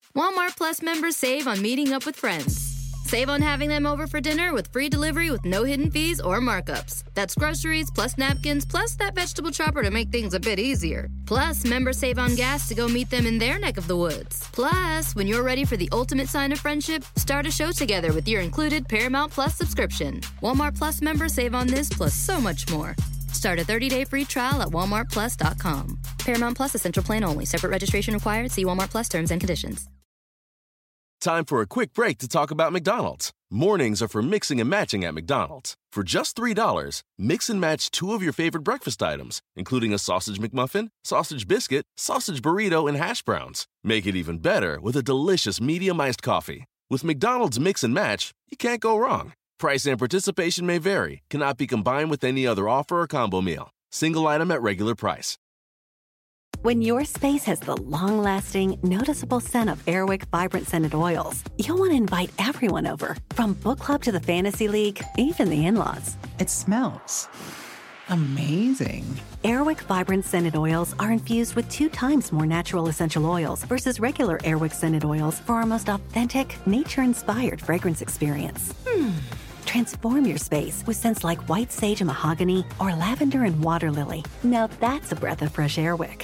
Walmart Plus members save on meeting up with friends. Save on having them over for dinner with free delivery with no hidden fees or markups. That's groceries, plus napkins, plus that vegetable chopper to make things a bit easier. Plus, members save on gas to go meet them in their neck of the woods. Plus, when you're ready for the ultimate sign of friendship, start a show together with your included Paramount Plus subscription. Walmart Plus members save on this plus so much more. Start a 30-day free trial at walmartplus.com. Paramount Plus Essential Plan only. Separate registration required. See Walmart Plus terms and conditions. Time for a quick break to talk about McDonald's. Mornings are for mixing and matching at McDonald's. For just $3, mix and match 2 of your favorite breakfast items, including a sausage McMuffin, sausage biscuit, sausage burrito, and hash browns. Make it even better with a delicious medium iced coffee. With McDonald's Mix and Match, you can't go wrong. Price and participation may vary. Cannot be combined with any other offer or combo meal. Single item at regular price. When your space has the long-lasting, noticeable scent of Airwick Vibrant Scented Oils, you'll want to invite everyone over, from book club to the fantasy league, even the in-laws. It smells amazing. Airwick Vibrant Scented Oils are infused with 2 times more natural essential oils versus regular Airwick Scented Oils for our most authentic, nature-inspired fragrance experience. Transform your space with scents like white sage and mahogany or lavender and water lily. Now that's a breath of fresh Airwick.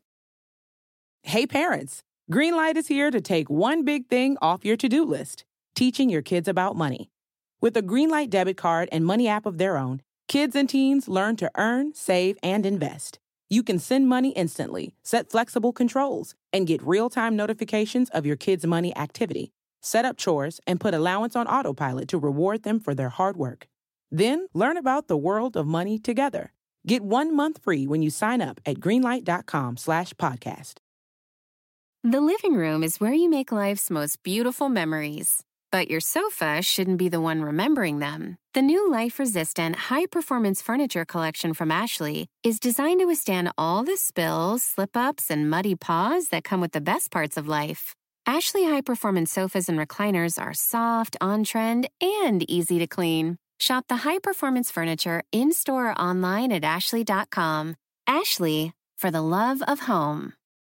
Hey parents, Greenlight is here to take one big thing off your to-do list, teaching your kids about money. With a Greenlight debit card and money app of their own, kids and teens learn to earn, save, and invest. You can send money instantly, set flexible controls, and get real-time notifications of your kids' money activity. Set up chores and put allowance on autopilot to reward them for their hard work. Then learn about the world of money together. Get 1 month free when you sign up at greenlight.com/podcast. The living room is where you make life's most beautiful memories. But your sofa shouldn't be the one remembering them. The new life-resistant, high-performance furniture collection from Ashley is designed to withstand all the spills, slip-ups, and muddy paws that come with the best parts of life. Ashley high-performance sofas and recliners are soft, on-trend, and easy to clean. Shop the high-performance furniture in-store or online at ashley.com. Ashley, for the love of home.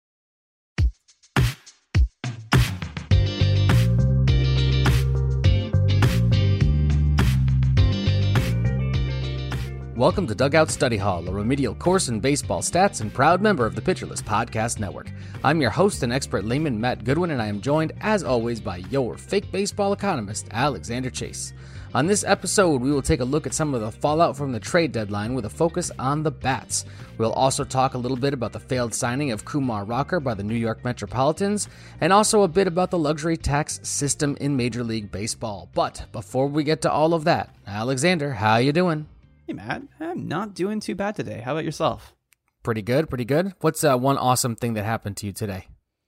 Welcome to Dugout Study Hall, a remedial course in baseball stats and proud member of the Pitcher List Podcast Network. I'm your host and expert layman, Matt Goodwin, and I am joined, as always, by your fake baseball economist, Alexander Chase. On this episode, we will take a look at some of the fallout from the trade deadline with a focus on the bats. We'll also talk a little bit about the failed signing of Kumar Rocker by the New York Metropolitans, and also a bit about the luxury tax system in Major League Baseball. But before we get to all of that, Alexander, how you doing? Hey, Matt, I'm not doing too bad today. How about yourself? Pretty good, pretty good. What's one awesome thing that happened to you today?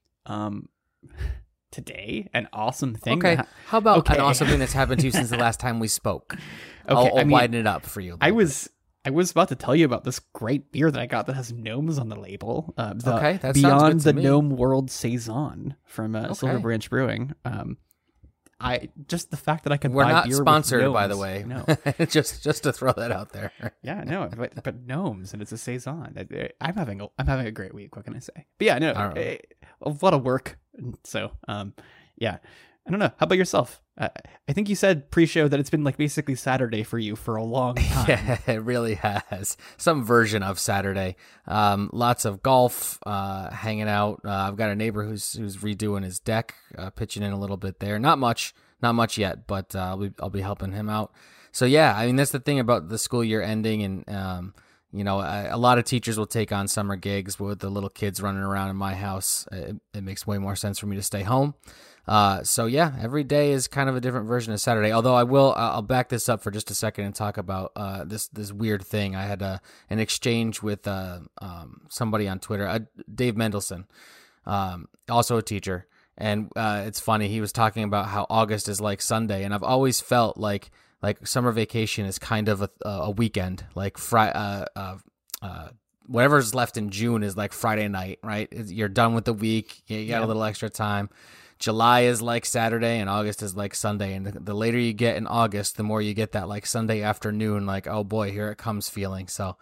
Today? An awesome thing? Okay, how about an awesome thing that's happened to you since the last time we spoke? Okay, I'll widen it up for you. I was about to tell you about this great beer that I got that has gnomes on the label. Okay, that sounds Beyond good to the me. Gnome World Saison from Silver Branch Brewing. Just the fact that I can We're buy not beer sponsored, with gnomes, by the way. No. just to throw that out there. Yeah, no, but gnomes, and it's a Saison. I'm having a great week. What can I say? But yeah, no, a lot of work. So, yeah, I don't know. How about yourself? I think you said pre-show that it's been like basically Saturday for you for a long time. Yeah, it really has. Some version of Saturday. Lots of golf, hanging out. I've got a neighbor who's redoing his deck, pitching in a little bit there. Not much yet, but I'll be helping him out. So yeah, I mean that's the thing about the school year ending, and a lot of teachers will take on summer gigs with the little kids running around in my house. It makes way more sense for me to stay home. So yeah, every day is kind of a different version of Saturday. Although I'll back this up for just a second and talk about this weird thing. I had an exchange with somebody on Twitter, Dave Mendelson, also a teacher, and it's funny. He was talking about how August is like Sunday, and I've always felt like summer vacation is kind of a weekend, like whatever's left in June is like Friday night, right? You're done with the week. You got a little extra time. July is like Saturday and August is like Sunday. And the later you get in August, the more you get that like Sunday afternoon, like, oh boy, here it comes feeling. So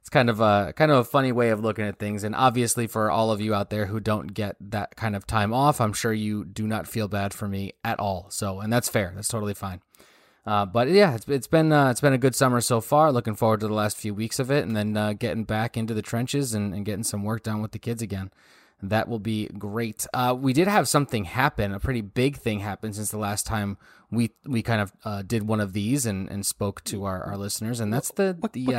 it's kind of a funny way of looking at things. And obviously for all of you out there who don't get that kind of time off, I'm sure you do not feel bad for me at all. So, and that's fair. That's totally fine. But yeah, it's been a good summer so far. Looking forward to the last few weeks of it, and then getting back into the trenches and getting some work done with the kids again. That will be great. We did have something happen, a pretty big thing happen since the last time we kind of did one of these and spoke to our listeners, and that's the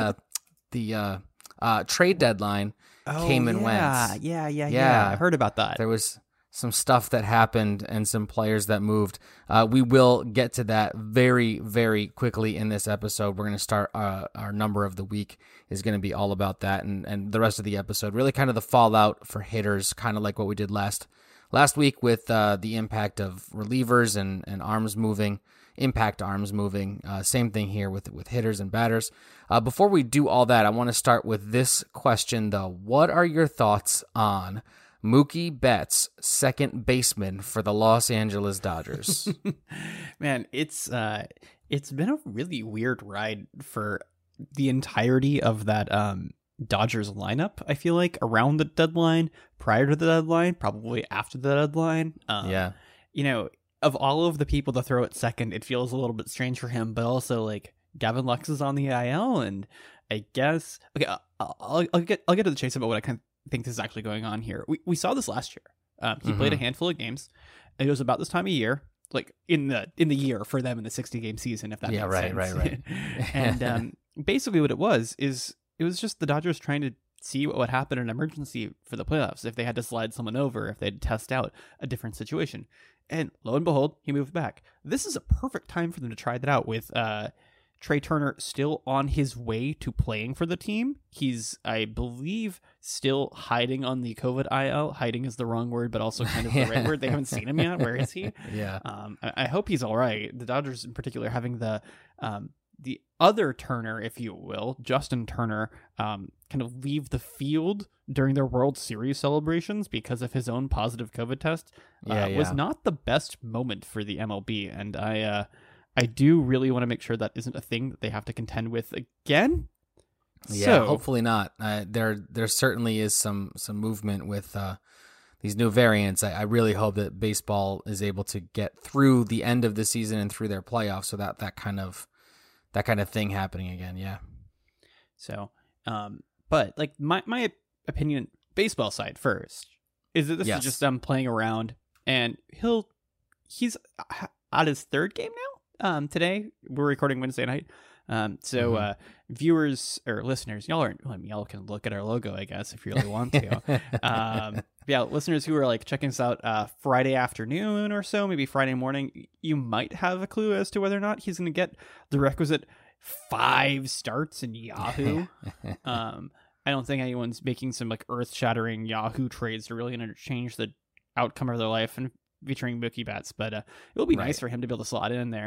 trade deadline came and went. Yeah. I heard about that. There was some stuff that happened and some players that moved. We will get to that very, very quickly in this episode. We're going to start our number of the week is going to be all about that, and the rest of the episode, really kind of the fallout for hitters, kind of like what we did last week with the impact of relievers and arms moving, impact arms moving. Same thing here with hitters and batters. Before we do all that, I want to start with this question, though. What are your thoughts on Mookie Betts, second baseman for the Los Angeles Dodgers? Man, it's been a really weird ride for the entirety of that Dodgers lineup. I feel like around the deadline, prior to the deadline, probably after the deadline. Of all of the people to throw at second, it feels a little bit strange for him, but also like Gavin Lux is on the IL, and I guess I'll get to the chase about what I kind of think is actually going on here. We saw this last year. He played a handful of games. It was about this time of year, like in the year for them in the 60-game season, if that makes sense. Right. And basically what it was just the Dodgers trying to see what would happen in an emergency for the playoffs if they had to slide someone over, if they'd test out a different situation. And lo and behold, he moved back. This is a perfect time for them to try that out with Trey Turner still on his way to playing for the team. He's, I believe, still hiding on the COVID IL. Hiding is the wrong word, but also kind of the right word. They haven't seen him yet. Where is he? Yeah. I hope he's all right. The Dodgers in particular having the other Turner, if you will, Justin Turner, kind of leave the field during their World Series celebrations because of his own positive COVID test was not the best moment for the MLB. And I do really want to make sure that isn't a thing that they have to contend with again. Yeah, so, hopefully not. There certainly is some movement with these new variants. I really hope that baseball is able to get through the end of the season and through their playoffs, so that kind of thing happening again. Yeah. So, but like my opinion, baseball side first, is that this is just them playing around, and he's at his third game now. Today we're recording Wednesday night. Viewers or listeners, y'all can look at our logo, I guess, if you really want to. Listeners who are like checking us out Friday afternoon or so, maybe Friday morning, you might have a clue as to whether or not he's going to get the requisite 5 starts in Yahoo. I don't think anyone's making some like earth-shattering Yahoo trades to really change the outcome of their life and featuring Mookie Betts, but it will be nice for him to be able to slot in there.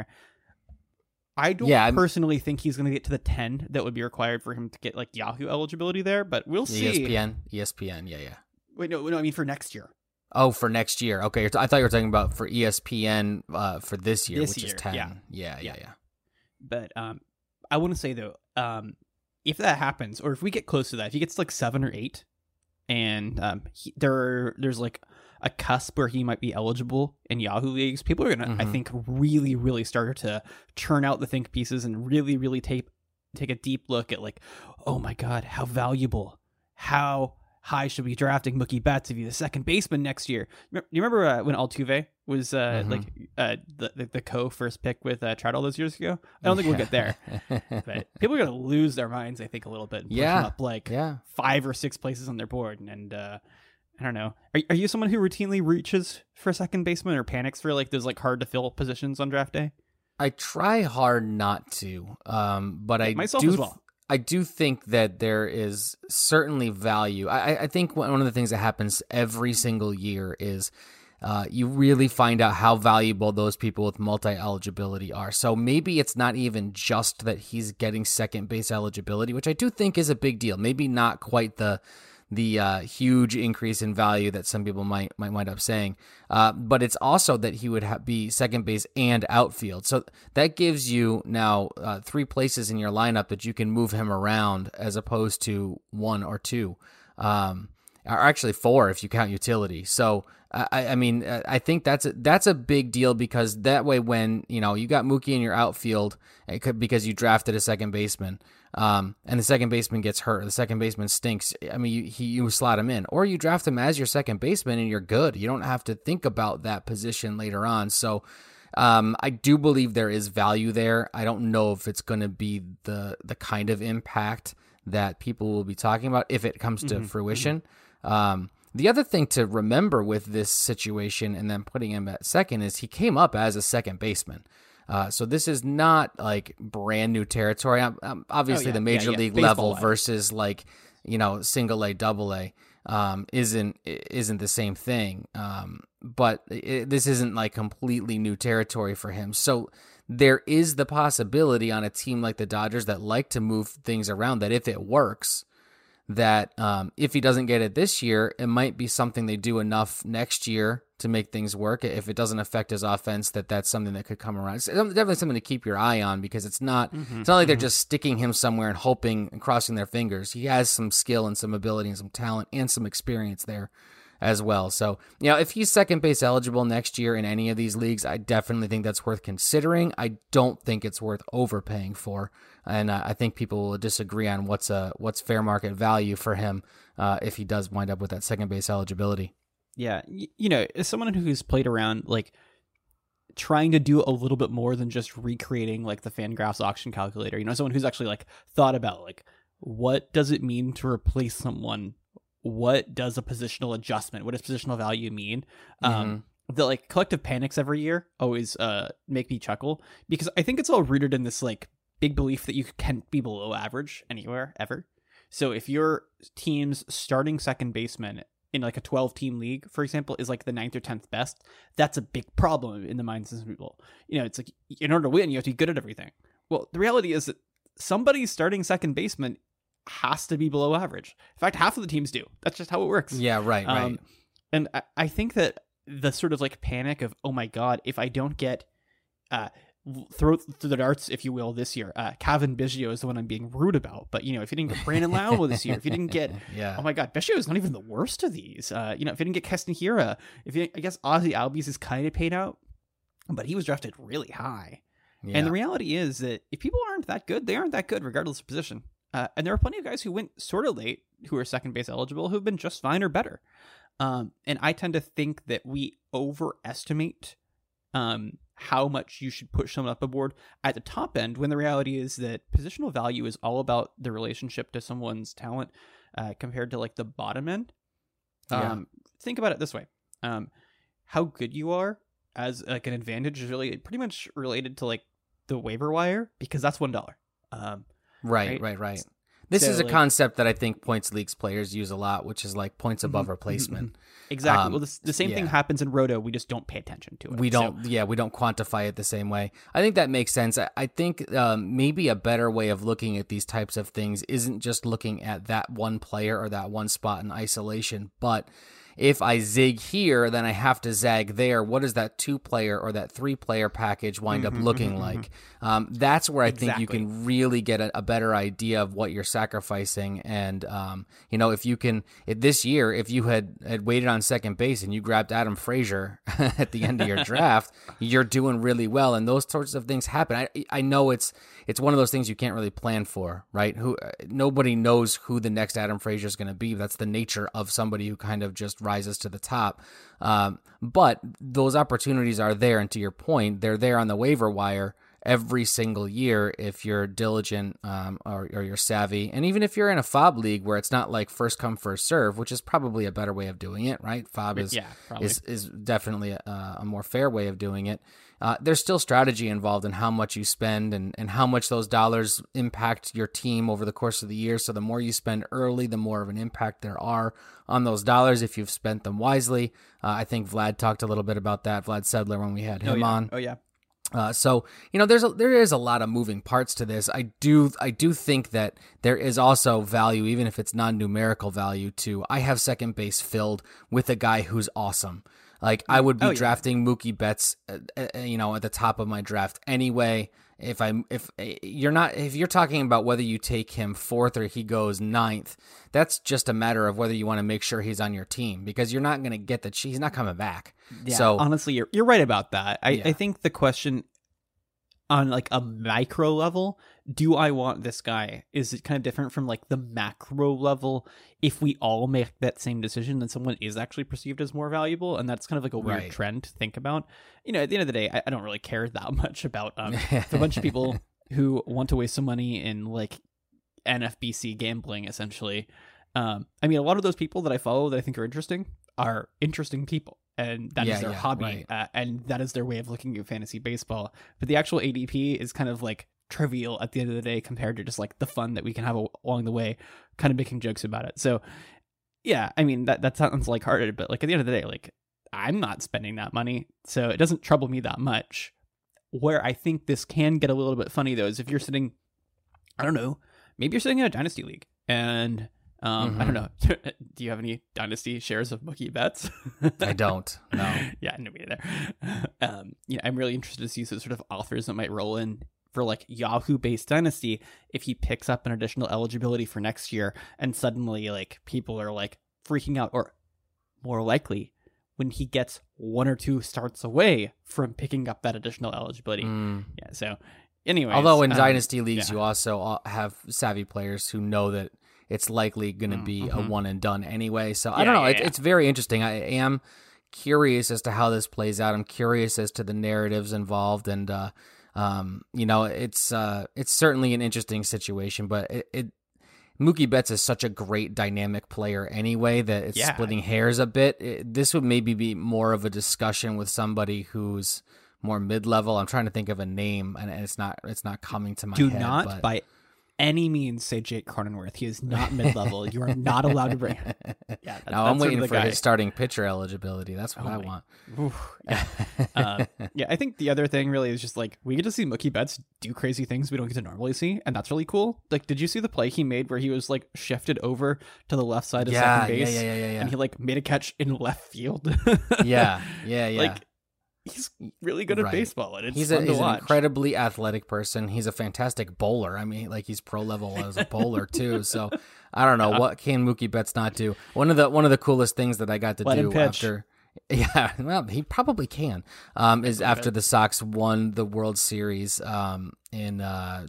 I don't personally think he's going to get to the 10 that would be required for him to get like Yahoo eligibility there, but we'll see. ESPN, yeah. Wait, no, I mean for next year. Oh, for next year. Okay, I thought you were talking about for ESPN for this year, which is 10. Yeah. But I want to say though, if that happens, or if we get close to that, if he gets like 7 or 8, and there's like a cusp where he might be eligible in Yahoo leagues, people are gonna, I think, really, really start to churn out the think pieces and really, really take a deep look at like, oh my God, how valuable, how high should we be drafting Mookie Betts to be the second baseman next year? You remember when Altuve was the co-first pick with Trout all those years ago? I don't think we'll get there, but people are gonna lose their minds, I think, a little bit. And push them up like 5 or 6 places on their board, and I don't know. Are you someone who routinely reaches for a second baseman or panics for like those like hard to fill positions on draft day? I try hard not to, but I myself do as well. I do think that there is certainly value. I think one of the things that happens every single year is you really find out how valuable those people with multi-eligibility are. So maybe it's not even just that he's getting second base eligibility, which I do think is a big deal. Maybe not quite the the huge increase in value that some people might wind up saying. But it's also that he would be second base and outfield. So that gives you now 3 places in your lineup that you can move him around as opposed to 1 or 2. Or actually 4 if you count utility. So I mean, I think that's a big deal, because that way when, you got Mookie in your outfield because you drafted a second baseman, and the second baseman gets hurt, or the second baseman stinks, I mean, you slot him in, or you draft him as your second baseman and you're good. You don't have to think about that position later on. So I do believe there is value there. I don't know if it's going to be the kind of impact that people will be talking about if it comes to fruition. The other thing to remember with this situation and then putting him at second is he came up as a second baseman. So this is not like brand new territory. Obviously, the major league level versus like, single A, double A isn't the same thing. But this isn't like completely new territory for him. So there is the possibility on a team like the Dodgers that like to move things around, that if it works, that if he doesn't get it this year, it might be something they do enough next year to make things work. If it doesn't affect his offense, that's something that could come around. It's definitely something to keep your eye on, because it's not like they're just sticking him somewhere and hoping and crossing their fingers. He has some skill and some ability and some talent and some experience there as well. So, if he's second base eligible next year in any of these leagues, I definitely think that's worth considering. I don't think it's worth overpaying for. And I think people will disagree on what's fair market value for him if he does wind up with that second base eligibility. Yeah. As someone who's played around, like, trying to do a little bit more than just recreating, like, the Fangraphs auction calculator, someone who's actually, like, thought about, like, what does it mean to replace someone? What does a positional adjustment, what does positional value mean? The like collective panics every year always make me chuckle, because I think it's all rooted in this like big belief that you can't be below average anywhere ever. So if your team's starting second baseman in like a 12-team league, for example, is like the 9th or 10th best, that's a big problem in the minds of some people. It's like, in order to win, you have to be good at everything. Well, the reality is that somebody's starting second baseman has to be below average. In fact, half of the teams do. That's just how it works. Yeah, right. And I think that the sort of like panic of, oh my God, if I don't get throw the darts, if you will, this year, Cavan Biggio is the one I'm being rude about. But, if you didn't get Brandon Lau this year, if you didn't get, oh my God, Biggio is not even the worst of these. If you didn't get Keston Hiura, I guess Ozzy Albies is kind of paid out, but he was drafted really high. Yeah. And the reality is that if people aren't that good, they aren't that good regardless of position. And there are plenty of guys who went sort of late who are second base eligible who've been just fine or better. And I tend to think that we overestimate how much you should push someone up a board at the top end, when the reality is that positional value is all about the relationship to someone's talent compared to like the bottom end. Think about it this way. How good you are as like an advantage is really pretty much related to like the waiver wire, because that's $1. Right. This is a concept that I think points leagues players use a lot, which is like points above replacement. Exactly. Well, the same thing happens in Roto. We just don't pay attention to it. We don't quantify it the same way. I think that makes sense. I think maybe a better way of looking at these types of things isn't just looking at that one player or that one spot in isolation, but if I zig here, then I have to zag there. What does that 2-player or that 3-player package wind up looking like? That's where I think you can really get a better idea of what you're sacrificing. And, if you can, this year, if you had waited on second base and you grabbed Adam Frazier at the end of your draft, you're doing really well. And those sorts of things happen. I know it's one of those things you can't really plan for, right? Nobody knows who the next Adam Frazier is going to be. That's the nature of somebody who kind of just rises to the top. But those opportunities are there. And to your point, they're there on the waiver wire every single year if you're diligent or you're savvy. And even if you're in a FOB league where it's not like first come, first serve, which is probably a better way of doing it, right? FOB is definitely a more fair way of doing it. There's still strategy involved in how much you spend and how much those dollars impact your team over the course of the year. So the more you spend early, the more of an impact there are on those dollars if you've spent them wisely. I think Vlad talked a little bit about that, Vlad Sedler, when we had him on. Oh, yeah. So there is a lot of moving parts to this. I do think that there is also value, even if it's non-numerical value, to I have second base filled with a guy who's awesome. Like I would be drafting Mookie Betts, at the top of my draft anyway. If you're talking about whether you take him 4th or he goes 9th, that's just a matter of whether you want to make sure he's on your team, because you're not going to get he's not coming back. Yeah, so honestly, you're right about that. I think the question on like a micro level, do I want this guy, is it kind of different from like the macro level? If we all make that same decision, then someone is actually perceived as more valuable, and that's kind of like a weird trend to think about. At the end of the day, I don't really care that much about a bunch of people who want to waste some money in like NFBC gambling, essentially. A lot of those people that I follow that I think are interesting people, and that is their hobby, and that is their way of looking at fantasy baseball. But the actual ADP is kind of like trivial at the end of the day compared to just like the fun that we can have along the way, kind of making jokes about it. So yeah, that sounds lighthearted, but like at the end of the day, like I'm not spending that money, so it doesn't trouble me that much. Where I think this can get a little bit funny though is if you're sitting, I don't know, maybe you're sitting in a dynasty league and I don't know. Do you have any dynasty shares of Mookie Betts? I don't. No. Yeah, no, me either. I'm really interested to see the sort of offers that might roll in for like Yahoo-based dynasty if he picks up an additional eligibility for next year, and suddenly like people are like freaking out, or more likely when he gets 1 or 2 starts away from picking up that additional eligibility. Yeah. So, anyways, although in dynasty leagues you also have savvy players who know that it's likely going to be a one and done anyway. So I don't know. It's very interesting. I am curious as to how this plays out. I'm curious as to the narratives involved, and it's certainly an interesting situation. But Mookie Betts is such a great dynamic player anyway that it's splitting hairs a bit. This would maybe be more of a discussion with somebody who's more mid-level. I'm trying to think of a name, and it's not coming to my head. Do not by any means say Jake Cronenworth. He is not mid-level. You are not allowed to bring him. Yeah, no, I'm waiting for his starting pitcher eligibility. That's what I want. I think the other thing really is just like we get to see Mookie Betts do crazy things we don't get to normally see, and that's really cool. Like, did you see the play he made where he was like shifted over to the left side of second base? Yeah. And he like made a catch in left field. Yeah. Like, he's really good at baseball, and he's an incredibly athletic person. He's a fantastic bowler. He's pro level as a bowler too. So I don't know what can Mookie Betts not do. One of the coolest things that I got to do after, he probably can. Is after the Sox won the World Series in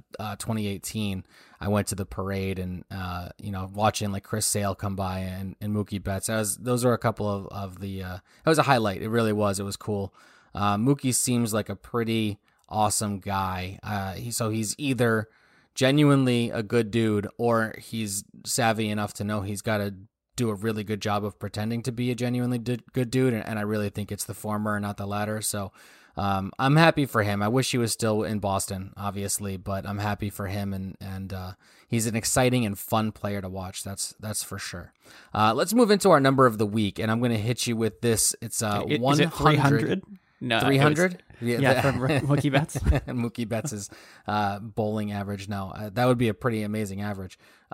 2018. I went to the parade and watching like Chris Sale come by and Mookie Betts. Those are a couple of the. It was a highlight. It really was. It was cool. Mookie seems like a pretty awesome guy. He's either genuinely a good dude or he's savvy enough to know he's got to do a really good job of pretending to be a genuinely good dude. And I really think it's the former and not the latter. So I'm happy for him. I wish he was still in Boston, obviously, but I'm happy for him. And he's an exciting and fun player to watch. That's for sure. Let's move into our number of the week. And I'm going to hit you with this. It's 100. Is it 300? No, 300? Yeah, from Mookie Betts. Mookie Betts' bowling average. No, that would be a pretty amazing average.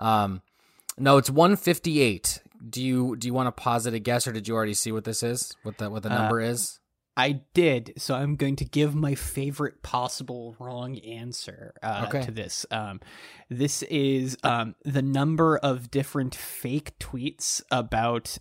No, it's 158. Do you want to posit a guess, or did you already see what this is? What the number is? I did, so I'm going to give my favorite possible wrong answer to this. This is the number of different fake tweets about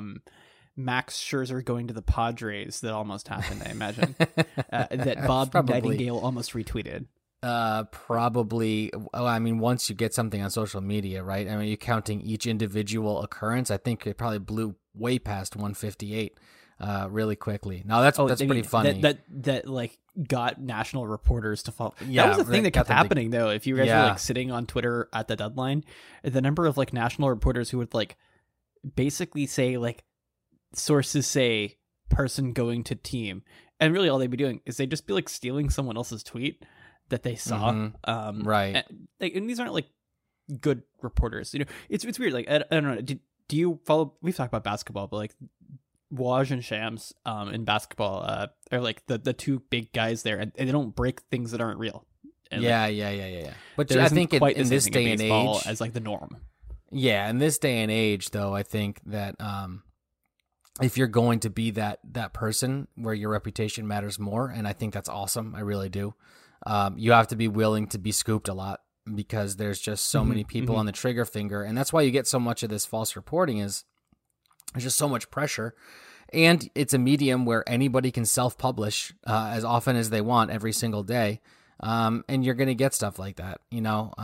Max Scherzer going to the Padres that almost happened, I imagine, that Bob Nightingale almost retweeted. Probably. Once you get something on social media, right? You're counting each individual occurrence. I think it probably blew way past 158 really quickly. Now that's pretty funny. That like got national reporters to follow. Yeah, that was the thing that kept happening though. If you guys were like sitting on Twitter at the deadline, the number of like national reporters who would like basically say like sources say person going to team, and really all they'd be doing is they'd just be like stealing someone else's tweet that they saw. Right. And these aren't like good reporters. It's weird. Like I don't know. Do you follow? We've talked about basketball, but like Woj and Shams in basketball are like the two big guys there, and they don't break things that aren't real. And Yeah. But there I isn't think quite in the this same thing day in and baseball age, as like the norm. yeah, in this day and age, though, I think that if you're going to be that person where your reputation matters more, and I think that's awesome, I really do, you have to be willing to be scooped a lot because there's just so many people on the trigger finger, and that's why you get so much of this false reporting is there's just so much pressure. And it's a medium where anybody can self-publish as often as they want every single day. And you're going to get stuff like that, you know.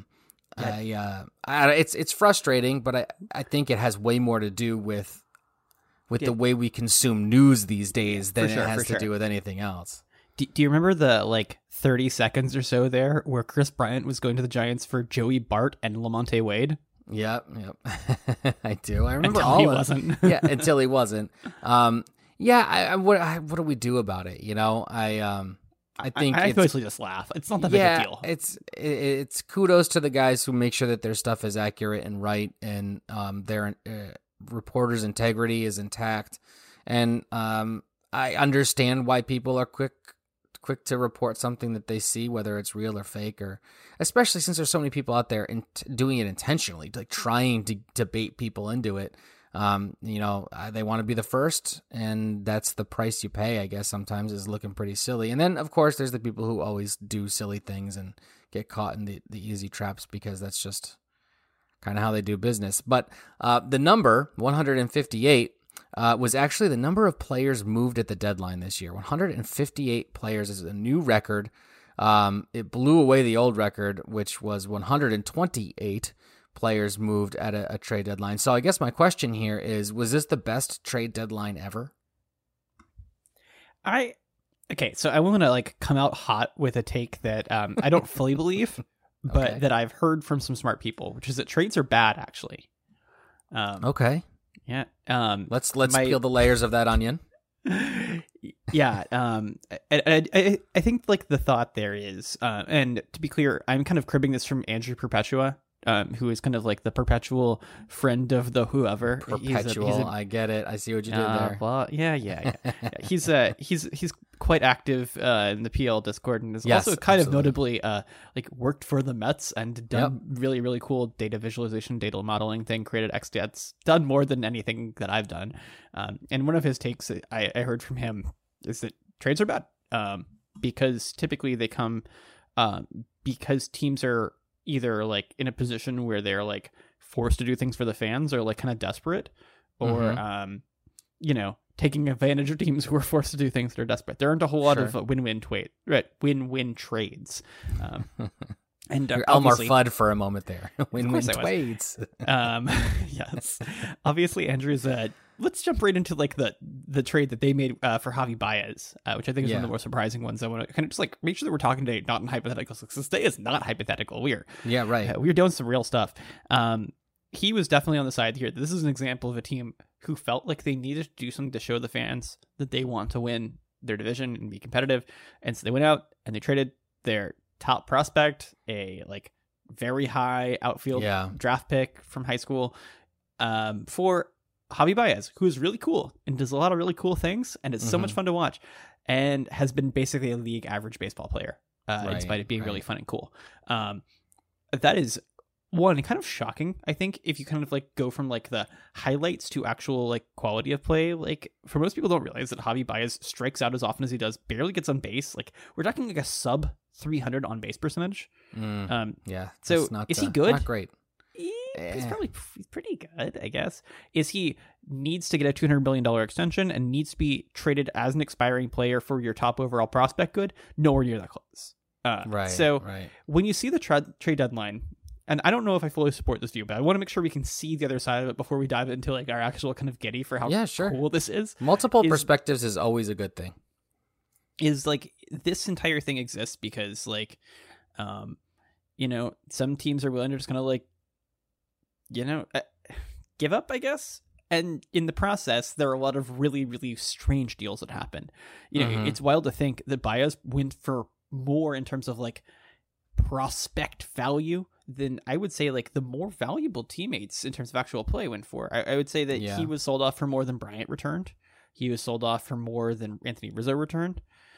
It's frustrating, but I think it has way more to do with the way we consume news these days than it has to do with anything else. Do you remember the like 30 seconds or so there where Chris Bryant was going to the Giants for Joey Bart and LaMonte Wade? Yep. I do. I remember until all he of wasn't. Yeah, until he wasn't. What do we do about it? You know, I think I it's mostly just laugh. It's not that big a deal. It's kudos to the guys who make sure that their stuff is accurate and right, and their reporters' integrity is intact. And I understand why people are quick to report something that they see, whether it's real or fake, or especially since there's so many people out there doing it intentionally, like trying to bait people into it. You know, they want to be the first, and that's the price you pay, I guess, sometimes, is looking pretty silly. And then, of course, there's the people who always do silly things and get caught in the easy traps because that's just kind of how they do business. But the number, 158, was actually the number of players moved at the deadline this year. 158 players is a new record. It blew away the old record, which was 128 players moved at a trade deadline. So I guess my question here is, was this the best trade deadline ever? So I want to like come out hot with a take that I don't fully believe, but that I've heard from some smart people, which is that trades are bad, actually. Okay. Yeah. Let's peel the layers of that onion. Yeah. I think like the thought there is, and to be clear, I'm kind of cribbing this from Andrew Perpetua, who is kind of like the perpetual friend of the whoever. Perpetual. I get it. I see what you did there. Well, yeah. He's quite active in the PL Discord, and is also kind of notably like worked for the Mets and done really, really cool data visualization, data modeling thing, created XStats, done more than anything that I've done. And one of his takes I heard from him is that trades are bad because typically they come because teams are either like in a position where they're like forced to do things for the fans or like kind of desperate, or you know, taking advantage of teams who are forced to do things that are desperate. There aren't a whole lot of win-win trades. And Elmer Fudd for a moment there. Win-win trades. Yes. Obviously, Andrew's. Let's jump right into like the trade that they made for Javi Baez, which I think is one of the more surprising ones. I want to kind of just like make sure that we're talking today not in hypotheticals. This day is not hypothetical. We're doing some real stuff. He was definitely on the side here. This is an example of a team who felt like they needed to do something to show the fans that they want to win their division and be competitive, and so they went out and they traded their top prospect, a like very high outfield draft pick from high school, for Javi Baez, who is really cool and does a lot of really cool things, and it's so much fun to watch, and has been basically a league average baseball player, in spite of being really fun and cool. That is one kind of shocking, I think, if you kind of like go from like the highlights to actual like quality of play. Like, for most people don't realize that Javi Baez strikes out as often as he does, barely gets on base. Like, we're talking like a sub 300 on base percentage. So is he good? Not great. He's probably pretty good, I guess. Is he needs to get a $200 million extension and needs to be traded as an expiring player for your top overall prospect good? Nowhere near that close. When you see the trade deadline, and I don't know if I fully support this view, but I want to make sure we can see the other side of it before we dive into like our actual kind of giddy for how cool this is. Multiple perspectives is always a good thing. Is like this entire thing exists because like, you know, some teams are willing to just kind of like, you know, give up, I guess. And in the process, there are a lot of really, really strange deals that happen. You know, it's wild to think that Baez went for more in terms of like prospect value than I would say like the more valuable teammates in terms of actual play went for. I would say that he was sold off for more than Bryant returned. he was sold off for more than Anthony Rizzo returned.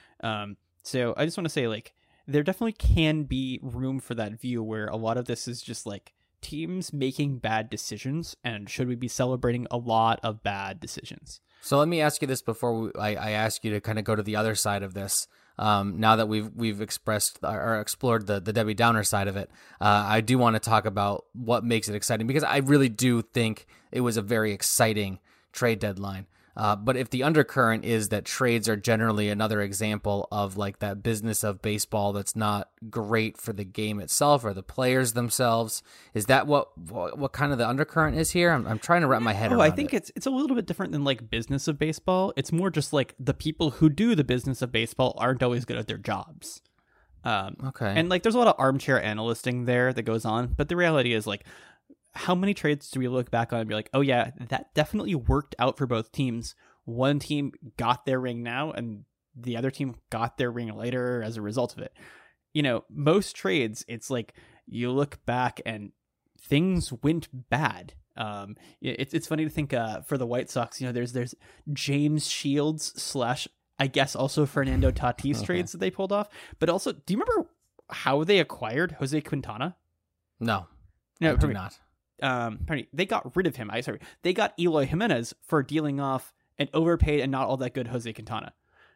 So I just want to say, like, there definitely can be room for that view where a lot of this is just like teams making bad decisions, and should we be celebrating a lot of bad decisions? So let me ask you this before I ask you to kind of go to the other side of this. Now that we've expressed or explored the Debbie Downer side of it, I do want to talk about what makes it exciting, because I really do think it was a very exciting trade deadline. But if the undercurrent is that trades are generally another example of like that business of baseball that's not great for the game itself or the players themselves, is that what kind of the undercurrent is here? I'm trying to wrap my head around it. I think it's a little bit different than like business of baseball. It's more just like the people who do the business of baseball aren't always good at their jobs. Okay. And like there's a lot of armchair analysting there that goes on, but the reality is like, how many trades do we look back on and be like, oh yeah, that definitely worked out for both teams. One team got their ring now and the other team got their ring later as a result of it. You know, most trades, it's like you look back and things went bad. It's funny to think for the White Sox, you know, there's James Shields / I guess also Fernando Tatis trades that they pulled off. But also, do you remember how they acquired Jose Quintana? No, I do not. They got rid of him. They got Eloy Jimenez for dealing off an overpaid and not all that good Jose Quintana.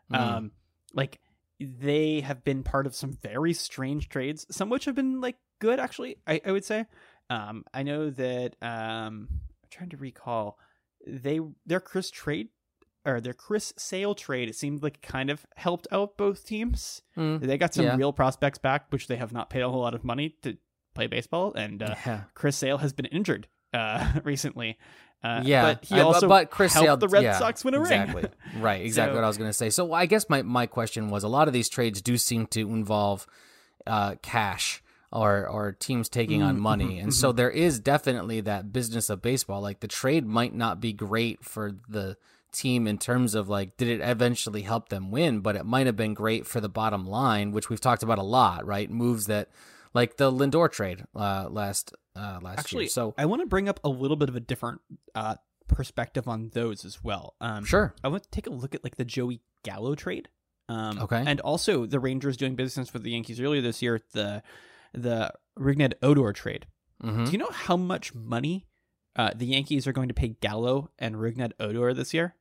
Like they have been part of some very strange trades, some which have been like good actually. I would say. I know that I'm trying to recall their Chris Sale trade. It seemed like it kind of helped out both teams. They got some real prospects back, which they have not paid a whole lot of money to play baseball, and Chris Sale has been injured recently. But he also but Chris helped Sale, the Red Sox win a exactly. ring. Right, exactly what I was going to say. So I guess my question was, a lot of these trades do seem to involve cash or teams taking on money, and so there is definitely that business of baseball. Like the trade might not be great for the team in terms of like, did it eventually help them win? But it might have been great for the bottom line, which we've talked about a lot, right? Moves that. Like the Lindor trade last Actually, year. So I want to bring up a little bit of a different perspective on those as well. Sure. I want to take a look at like the Joey Gallo trade. Okay. And also the Rangers doing business with the Yankees earlier this year, the Rougned Odor trade. Mm-hmm. Do you know how much money the Yankees are going to pay Gallo and Rougned Odor this year?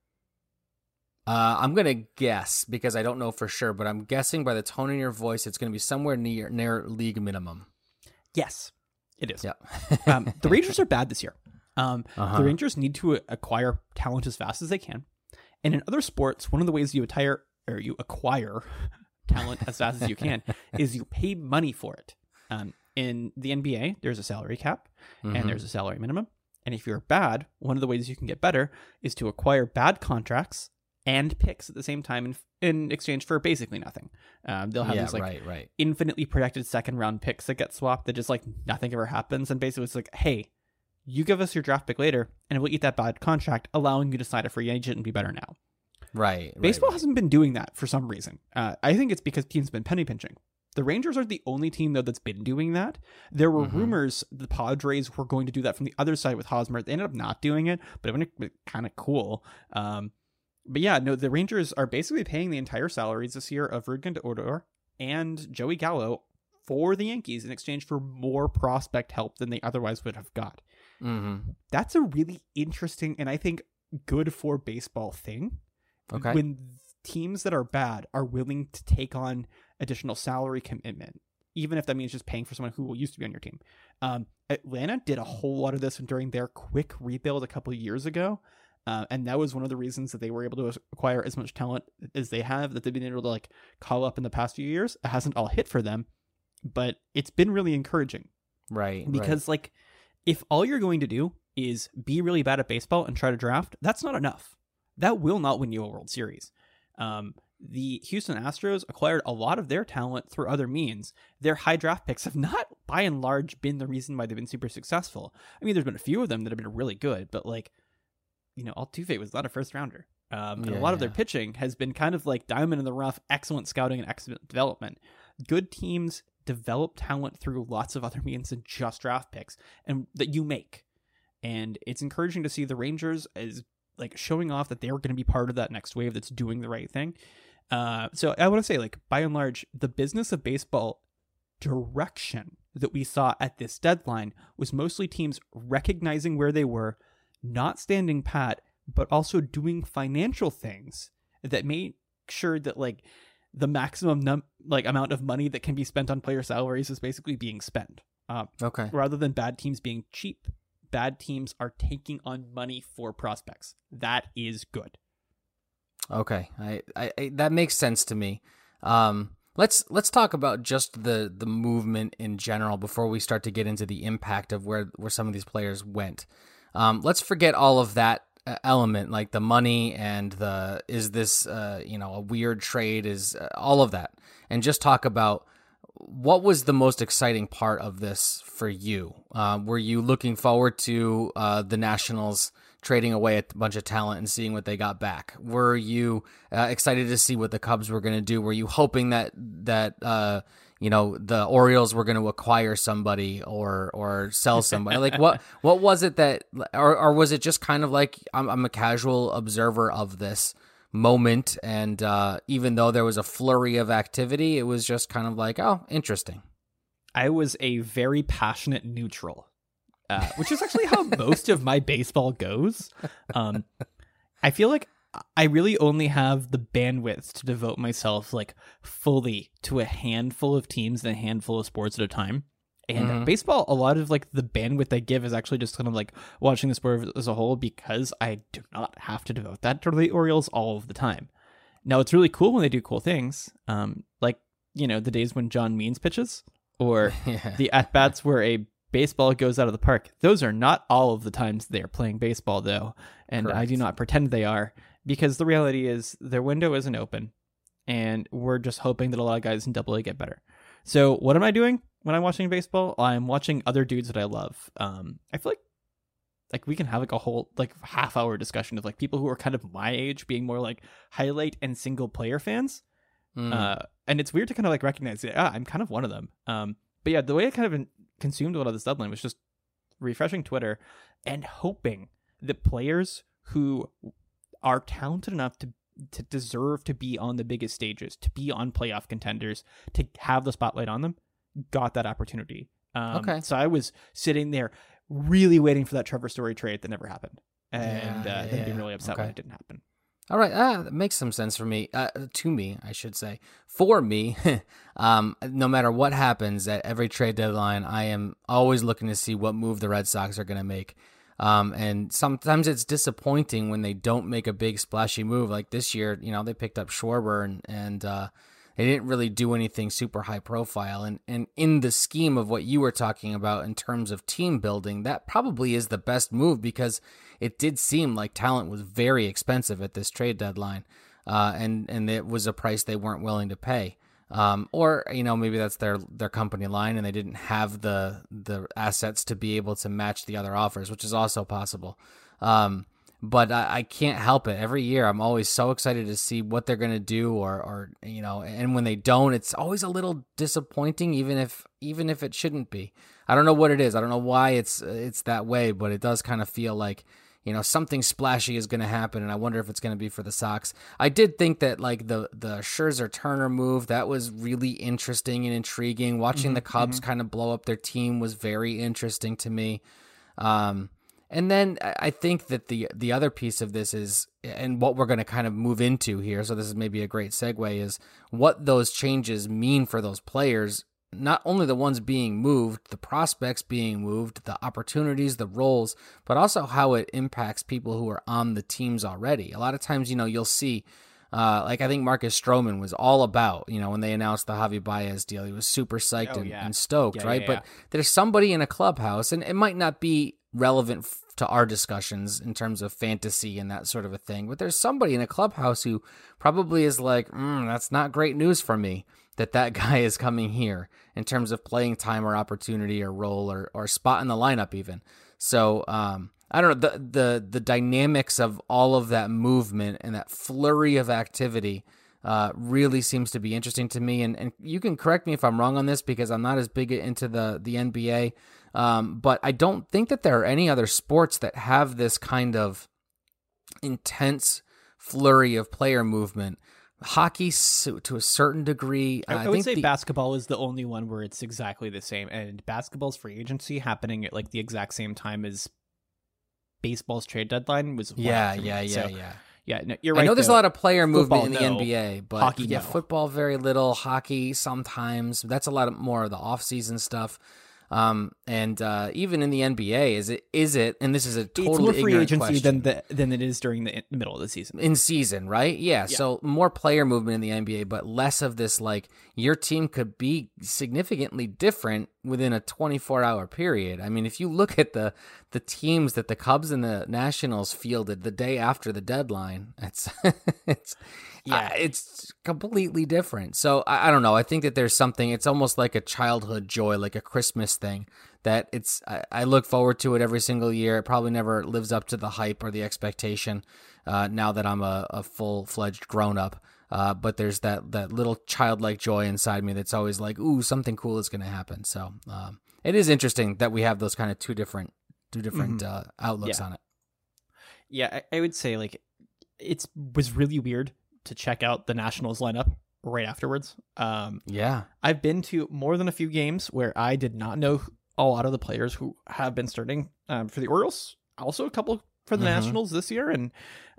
I'm going to guess, because I don't know for sure, but I'm guessing by the tone in your voice, it's going to be somewhere near league minimum. Yes, it is. Yeah. The Rangers are bad this year. The Rangers need to acquire talent as fast as they can. And in other sports, one of the ways you acquire talent as fast as you can is you pay money for it. In the NBA, there's a salary cap and there's a salary minimum. And if you're bad, one of the ways you can get better is to acquire bad contracts and picks at the same time in exchange for basically nothing. They'll have these like infinitely protected second round picks that get swapped that just like nothing ever happens. And basically it's like, hey, you give us your draft pick later and we'll eat that bad contract, allowing you to sign a free agent and be better now. Right. Baseball hasn't been doing that for some reason. I think it's because teams have been penny pinching. The Rangers are the only team, though, that's been doing that. There were rumors the Padres were going to do that from the other side with Hosmer. They ended up not doing it, but it would have been kind of cool. But yeah, no, the Rangers are basically paying the entire salaries this year of Rougned Odor and Joey Gallo for the Yankees in exchange for more prospect help than they otherwise would have got. That's a really interesting and I think good for baseball thing. Okay. When teams that are bad are willing to take on additional salary commitment, even if that means just paying for someone who used to be on your team. Atlanta did a whole lot of this during their quick rebuild a couple of years ago. And that was one of the reasons that they were able to acquire as much talent as they have, that they've been able to like call up in the past few years. It hasn't all hit for them, but it's been really encouraging. Right. Because like, if all you're going to do is be really bad at baseball and try to draft, that's not enough. That will not win you a World Series. The Houston Astros acquired a lot of their talent through other means. Their high draft picks have not, by and large, been the reason why they've been super successful. I mean, there's been a few of them that have been really good, but like, you know, Altuve was not a first rounder. And a lot of their pitching has been kind of like diamond in the rough, excellent scouting and excellent development. Good teams develop talent through lots of other means than just draft picks and that you make. And it's encouraging to see the Rangers as like showing off that they were going to be part of that next wave that's doing the right thing. So I want to say, like, by and large, the business of baseball direction that we saw at this deadline was mostly teams recognizing where they were, not standing pat, but also doing financial things that made sure that, like, the maximum amount of money that can be spent on player salaries is basically being spent. Okay. Rather than bad teams being cheap, bad teams are taking on money for prospects. That is good. Okay, I that makes sense to me. Let's talk about just the movement in general before we start to get into the impact of where some of these players went. Let's forget all of that element, like the money and is this a weird trade, is all of that, and just talk about what was the most exciting part of this for you. Were you looking forward to the Nationals trading away a bunch of talent and seeing what they got back? Were you excited to see what the Cubs were going to do? Were you hoping that the Orioles were going to acquire somebody or sell somebody? Like what was it that, or was it just kind of like I'm a casual observer of this moment, and even though there was a flurry of activity, it was just kind of like, oh, interesting? I was a very passionate neutral. Which is actually how most of my baseball goes. I feel like I really only have the bandwidth to devote myself like fully to a handful of teams and a handful of sports at a time. And baseball, a lot of like the bandwidth I give is actually just kind of like watching the sport as a whole, because I do not have to devote that to the Orioles all of the time. Now, it's really cool when they do cool things, like, the days when John Means pitches, or the at-bats where a baseball goes out of the park. Those are not all of the times they are playing baseball, though, and correct. I do not pretend they are, because the reality is their window isn't open, and we're just hoping that a lot of guys in Double-A get better. So what am I doing when I'm watching baseball? I'm watching other dudes that I love. I feel like we can have like a whole like half-hour discussion of like people who are kind of my age being more like highlight and single player fans. And it's weird to kind of like recognize that I'm kind of one of them. But yeah, the way I kind of consumed a lot of this deadline was just refreshing Twitter and hoping that players who are talented enough to deserve to be on the biggest stages, to be on playoff contenders, to have the spotlight on them, got that opportunity. Okay. So I was sitting there really waiting for that Trevor Story trade that never happened, and then being really upset when it didn't happen. All right, that makes some sense for me. To me, I should say. For me, no matter what happens at every trade deadline, I am always looking to see what move the Red Sox are going to make. And sometimes it's disappointing when they don't make a big splashy move. Like this year, they picked up Schwarber and they didn't really do anything super high profile. And in the scheme of what you were talking about in terms of team building, that probably is the best move, because it did seem like talent was very expensive at this trade deadline. And it was a price they weren't willing to pay. Or maybe that's their company line and they didn't have the assets to be able to match the other offers, which is also possible. But I can't help it. Every year I'm always so excited to see what they're going to do, or and when they don't, it's always a little disappointing, even if it shouldn't be. I don't know what it is. I don't know why it's that way, but it does kind of feel like, something splashy is going to happen, and I wonder if it's going to be for the Sox. I did think that like the Scherzer Turner move, that was really interesting and intriguing. Watching the Cubs kind of blow up their team was very interesting to me. And then I think that the other piece of this is, and what we're going to kind of move into here, so this is maybe a great segue, is what those changes mean for those players. Not only the ones being moved, the prospects being moved, the opportunities, the roles, but also how it impacts people who are on the teams already. A lot of times, you'll see, like I think Marcus Stroman was all about, when they announced the Javi Baez deal, he was super psyched and stoked, right? But there's somebody in a clubhouse, and it might not be relevant to our discussions in terms of fantasy and that sort of a thing, but there's somebody in a clubhouse who probably is like, that's not great news for me that guy is coming here in terms of playing time or opportunity or role or spot in the lineup even. So I don't know, the dynamics of all of that movement and that flurry of activity really seems to be interesting to me. And you can correct me if I'm wrong on this, because I'm not as big into the NBA. But I don't think that there are any other sports that have this kind of intense flurry of player movement. Hockey, to a certain degree, I would say basketball is the only one where it's exactly the same. And basketball's free agency happening at like the exact same time as baseball's trade deadline was. Yeah. No, you're right. I know there's a lot of player Football, movement in the NBA, but hockey, yeah, no. football very little, hockey sometimes. That's a lot more of the off-season stuff. And even in the NBA, is it? And this is a totally it's more free ignorant agency question. than it is during the middle of the season. In season, right? Yeah. So more player movement in the NBA, but less of this, like, your team could be significantly different within a 24-hour period. I mean, if you look at the teams that the Cubs and the Nationals fielded the day after the deadline, it's completely different. So I don't know. I think that there's something, it's almost like a childhood joy, like a Christmas thing, that I look forward to it every single year. It probably never lives up to the hype or the expectation now that I'm a full-fledged grown-up. But there's that little childlike joy inside me that's always like, ooh, something cool is going to happen. So it is interesting that we have those kind of two different outlooks on it. Yeah, I would say like it was really weird to check out the Nationals lineup right afterwards. I've been to more than a few games where I did not know a lot of the players who have been starting for the Orioles. Also a couple for the Nationals this year, and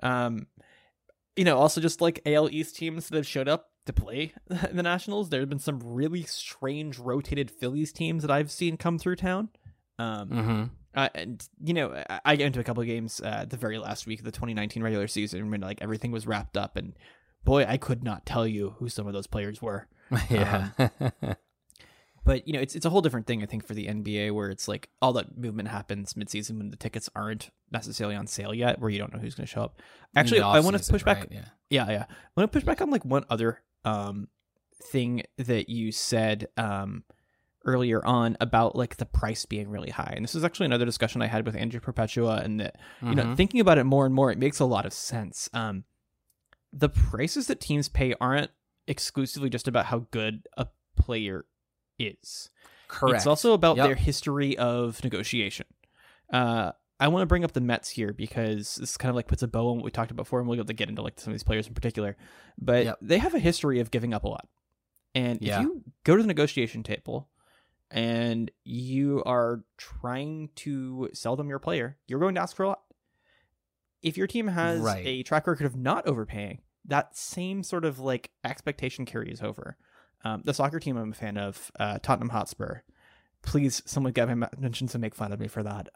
also just like AL East teams that have showed up to play the Nationals. There have been some really strange rotated Phillies teams that I've seen come through town. And I got into a couple of games the very last week of the 2019 regular season when like everything was wrapped up, and boy, I could not tell you who some of those players were. Yeah. But it's a whole different thing, I think, for the NBA, where it's like all that movement happens midseason when the tickets aren't necessarily on sale yet, where you don't know who's going to show up. Actually, I want to push back. Right? Yeah. I want to push back on like one other thing that you said earlier on about like the price being really high. And this is actually another discussion I had with Andrew Perpetua, and that thinking about it more and more, it makes a lot of sense. The prices that teams pay aren't exclusively just about how good a player is. Correct. It's also about their history of negotiation. I want to bring up the Mets here because this kind of like puts a bow on what we talked about before, and we'll be able to get into like some of these players in particular. But they have a history of giving up a lot. And if you go to the negotiation table and you are trying to sell them your player, you're going to ask for a lot. If your team has a track record of not overpaying, that same sort of like expectation carries over. The soccer team I'm a fan of, Tottenham Hotspur. Please, someone get him mentions to make fun of me for that.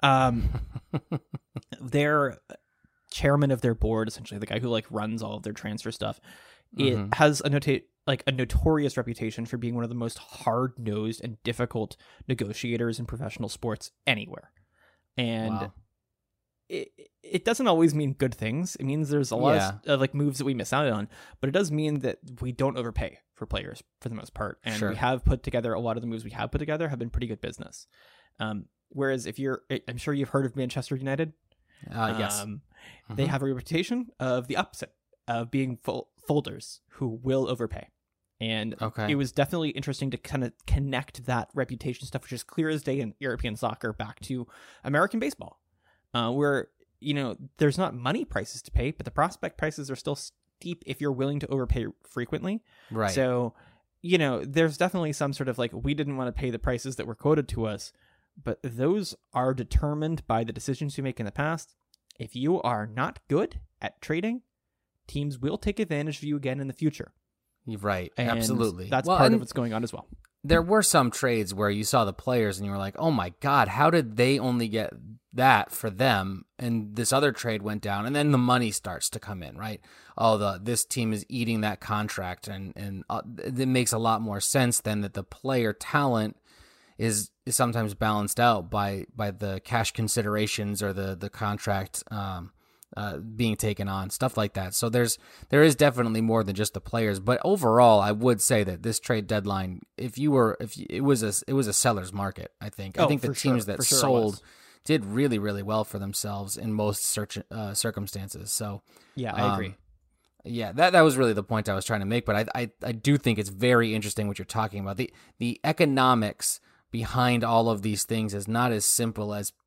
Their chairman of their board, essentially the guy who like runs all of their transfer stuff, it has a notorious reputation for being one of the most hard-nosed and difficult negotiators in professional sports anywhere. And it doesn't always mean good things. It means there's a lot of like moves that we miss out on, but it does mean that we don't overpay for players for the most part. And we have put together a lot of the moves we have put together have been pretty good business. Whereas I'm sure you've heard of Manchester United. Yes. They have a reputation of the opposite, of being folders who will overpay. And it was definitely interesting to kind of connect that reputation stuff, which is clear as day in European soccer, back to American baseball, where, there's not money prices to pay, but the prospect prices are still steep if you're willing to overpay frequently. Right. So, there's definitely some sort of like, we didn't want to pay the prices that were quoted to us, but those are determined by the decisions you make in the past. If you are not good at trading, teams will take advantage of you again in the future. Right. And absolutely. That's part of what's going on as well. There were some trades where you saw the players and you were like, oh my God, how did they only get that for them? And this other trade went down, and then the money starts to come in, right? Oh, this team is eating that contract, and it makes a lot more sense than that the player talent is sometimes balanced out by the cash considerations or the contract being taken on, stuff like that. So there is definitely more than just the players, but overall, I would say that this trade deadline, it was a seller's market. I think the teams that sold did really, really well for themselves in most circumstances. So I agree. That was really the point I was trying to make. But I do think it's very interesting what you're talking about. The economics behind all of these things is not as simple as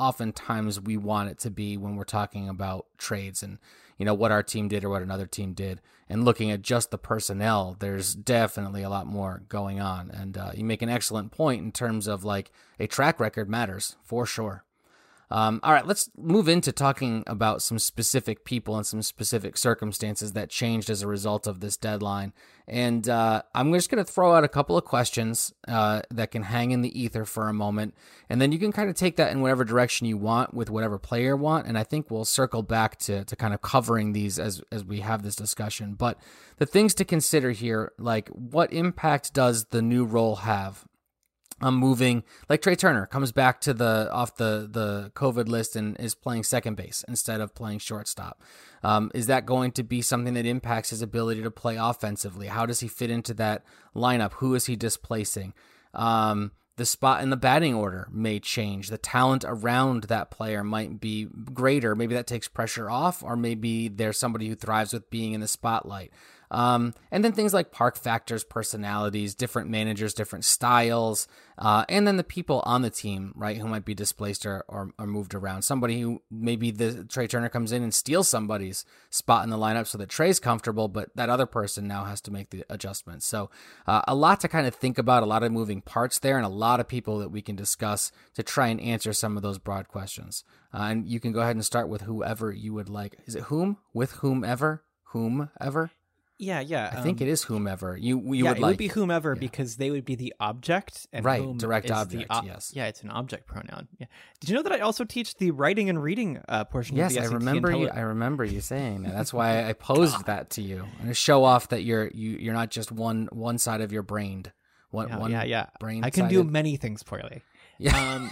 oftentimes we want it to be when we're talking about trades and, what our team did or what another team did. And looking at just the personnel, there's definitely a lot more going on. And you make an excellent point in terms of like a track record matters for sure. All right, let's move into talking about some specific people and some specific circumstances that changed as a result of this deadline. And I'm just going to throw out a couple of questions that can hang in the ether for a moment. And then you can kind of take that in whatever direction you want with whatever player you want. And I think we'll circle back to kind of covering these as we have this discussion. But the things to consider here, like what impact does the new role have? I'm moving, like Trey Turner comes back to off the COVID list and is playing second base instead of playing shortstop. Is that going to be something that impacts his ability to play offensively? How does he fit into that lineup? Who is he displacing? The spot in the batting order may change. The talent around that player might be greater. Maybe that takes pressure off, or maybe there's somebody who thrives with being in the spotlight. And then things like park factors, personalities, different managers, different styles, and then the people on the team, right, who might be displaced or moved around. Somebody who maybe Trey Turner comes in and steals somebody's spot in the lineup so that Trey's comfortable, but that other person now has to make the adjustments. So a lot to kind of think about, a lot of moving parts there, and a lot of people that we can discuss to try and answer some of those broad questions. And you can go ahead and start with whoever you would like. Is it whom? With whomever? Whomever? Yeah. I think it is whomever you would like. It would be whomever, yeah. because they would be the object. And right, whom direct is object, yes. Yeah, it's an object pronoun. Yeah. Did you know that I also teach the writing and reading portion yes, of the SAT? Yes, I remember you saying that. That's why I posed that to you. And to show off that you're not just one side of your brain. Yeah. Brain I can do many things poorly. Yeah.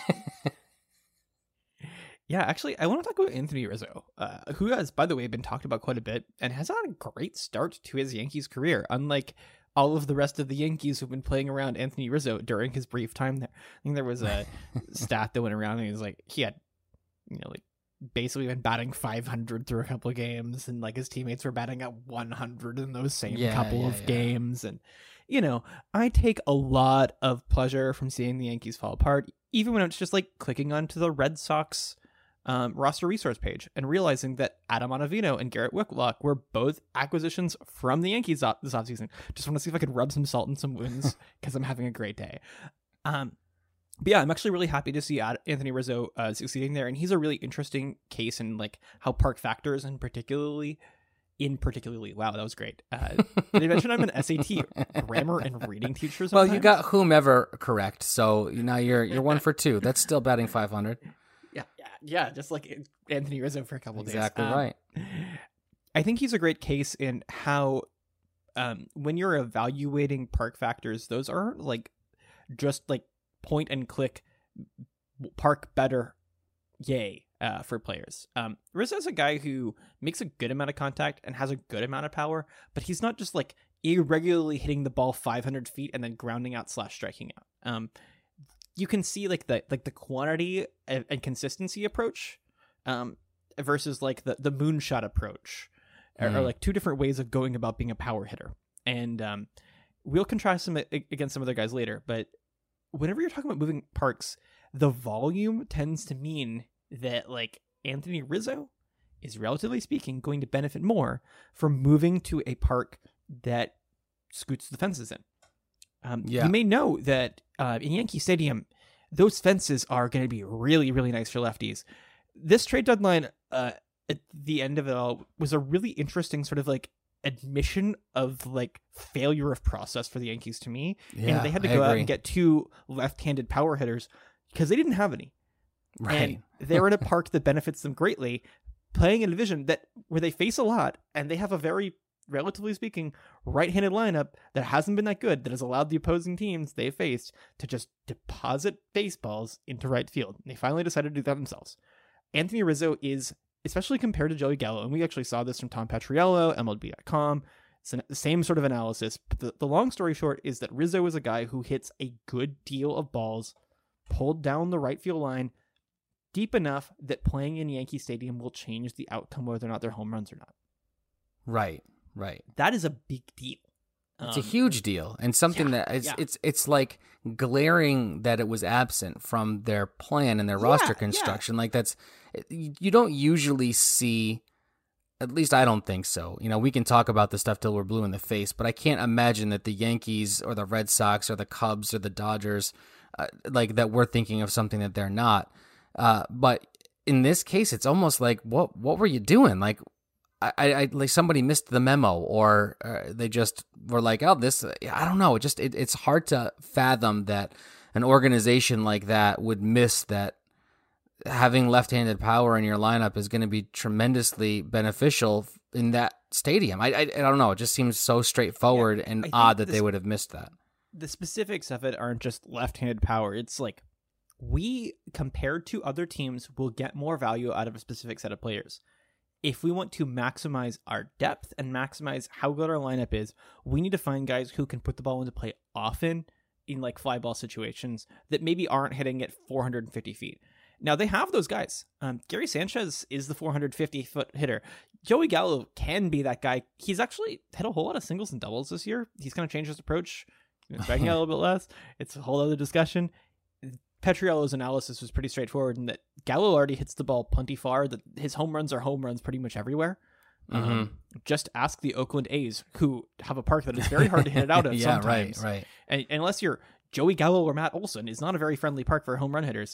Yeah, actually, I want to talk about Anthony Rizzo, who has, by the way, been talked about quite a bit and has had a great start to his Yankees career, unlike all of the rest of the Yankees who've been playing around Anthony Rizzo during his brief time there. I think there was a stat that went around, and he was like, he had, basically been batting 500 through a couple of games, and like his teammates were batting at 100 in those same couple of games. And, I take a lot of pleasure from seeing the Yankees fall apart, even when it's just like clicking onto the Red Sox roster resource page and realizing that Adam Ottavino and Garrett Whitlock were both acquisitions from the Yankees this offseason. Just want to see if I could rub some salt in some wounds because I'm having a great day. But yeah, I'm actually really happy to see Anthony Rizzo succeeding there, and he's a really interesting case in like how park factors and particularly, wow, that was great. Did I mention I'm an SAT grammar and reading teacher sometimes? Well, you got whomever correct, so now you're 1 for 2. That's still batting 500. Yeah, just like Anthony Rizzo for a couple days. Exactly right. I think he's a great case in how when you're evaluating park factors, those aren't like just like point and click park better, yay, for players. Rizzo's a guy who makes a good amount of contact and has a good amount of power, but he's not just like irregularly hitting the ball 500 feet and then grounding out / striking out. You can see like the quantity and consistency approach versus like the moonshot approach are like two different ways of going about being a power hitter. And we'll contrast them against some other guys later. But whenever you're talking about moving parks, the volume tends to mean that like Anthony Rizzo is, relatively speaking, going to benefit more from moving to a park that scoots the fences in. You may know that in Yankee Stadium, those fences are going to be really, really nice for lefties. This trade deadline, at the end of it all, was a really interesting sort of like admission of like failure of process for the Yankees to me. Yeah, and they had to go out and get 2 left-handed power hitters because they didn't have any. Right. And they're in a park that benefits them greatly, playing in a division where they face a lot, and they have a very, relatively speaking, right-handed lineup that hasn't been that good, that has allowed the opposing teams they faced to just deposit baseballs into right field. They finally decided to do that themselves. Anthony Rizzo is, especially compared to Joey Gallo, and we actually saw this from Tom Petriello, MLB.com, it's the same sort of analysis, but the long story short is that Rizzo is a guy who hits a good deal of balls pulled down the right field line deep enough that playing in Yankee Stadium will change the outcome whether or not they're home runs or not. Right. That is a big deal. It's a huge deal, and something that is it's like glaring that it was absent from their plan and their roster construction. Like you don't usually see, at least I don't think so. We can talk about this stuff till we're blue in the face, but I can't imagine that the Yankees or the Red Sox or the Cubs or the Dodgers, like that we're thinking of something that they're not. But in this case, it's almost like, what were you doing? Like, I like somebody missed the memo, or they just were like, oh, this, I don't know. It's hard to fathom that an organization like that would miss that having left-handed power in your lineup is going to be tremendously beneficial in that stadium. I don't know. It just seems so straightforward and odd that they would have missed that. The specifics of it aren't just left-handed power. It's like, we, compared to other teams, will get more value out of a specific set of players. If we want to maximize our depth and maximize how good our lineup is, we need to find guys who can put the ball into play often in like fly ball situations that maybe aren't hitting it 450 feet. Now, they have those guys. Gary Sanchez is the 450-foot hitter. Joey Gallo can be that guy. He's actually hit a whole lot of singles and doubles this year. He's going to change his approach. He's striking out a little bit less. It's a whole other discussion. Petriello's analysis was pretty straightforward in that Gallo already hits the ball plenty far, that his home runs are home runs pretty much everywhere. Just ask the Oakland A's, who have a park that is very hard to hit it out of sometimes. Right. And unless you're Joey Gallo or Matt Olson, is not a very friendly park for home run hitters.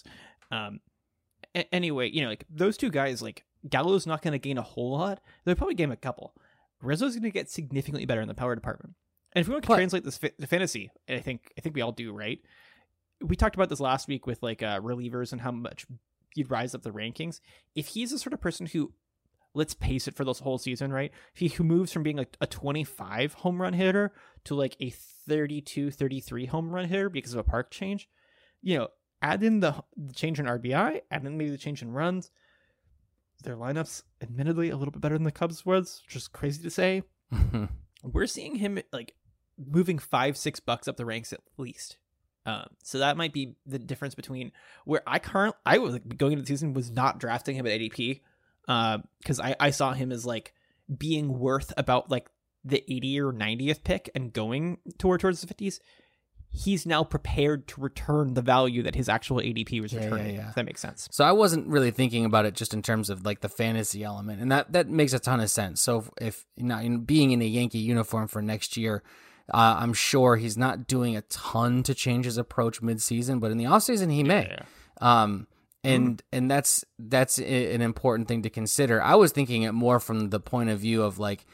Anyway, like those two guys, like Gallo's not going to gain a whole lot. They'll probably gain a couple. Rizzo's going to get significantly better in the power department. And if we want to translate this to fantasy, I think we all do, right? We talked about this last week with like relievers and how much you'd rise up the rankings. If he's the sort of person who, let's pace it for this whole season, right? If he moves from being like a 25 home run hitter to like a 32, 33 home run hitter because of a park change, add in the change in RBI, add in maybe the change in runs. Their lineups, admittedly, a little bit better than the Cubs was, which is crazy to say. We're seeing him like moving $5-6 up the ranks at least. So that might be the difference between where I was like, going into the season was not drafting him at ADP, because I saw him as like being worth about like the 80 or 90th pick and going towards the 50s. He's now prepared to return the value that his actual ADP was returning. If that makes sense. So I wasn't really thinking about it just in terms of like the fantasy element, and that makes a ton of sense. So if being in a Yankee uniform for next year, I'm sure he's not doing a ton to change his approach mid-season, but in the offseason he may. And that's an important thing to consider. I was thinking it more from the point of view of like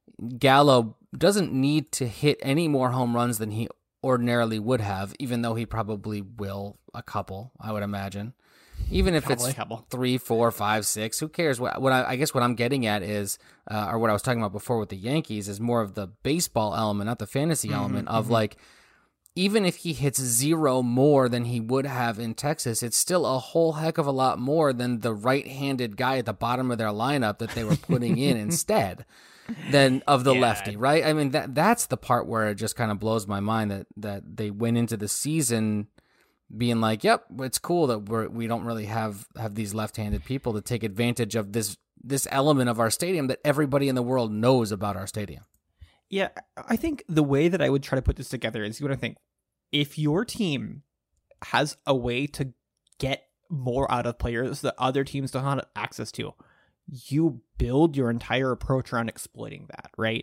Gallo doesn't need to hit any more home runs than he ordinarily would have, even though he probably will a couple, I would imagine. Even if it's 3, 4, 5, 6, who cares? I guess what I'm getting at is, or what I was talking about before with the Yankees, is more of the baseball element, not the fantasy element of like, even if he hits 0 more than he would have in Texas, it's still a whole heck of a lot more than the right-handed guy at the bottom of their lineup that they were putting in instead than of the lefty, right? I mean, that's the part where it just kind of blows my mind that they went into the season being like, yep, it's cool that we don't really have these left-handed people to take advantage of this element of our stadium that everybody in the world knows about our stadium. Yeah, I think the way that I would try to put this together is, you want to think, if your team has a way to get more out of players that other teams don't have access to, you build your entire approach around exploiting that, right?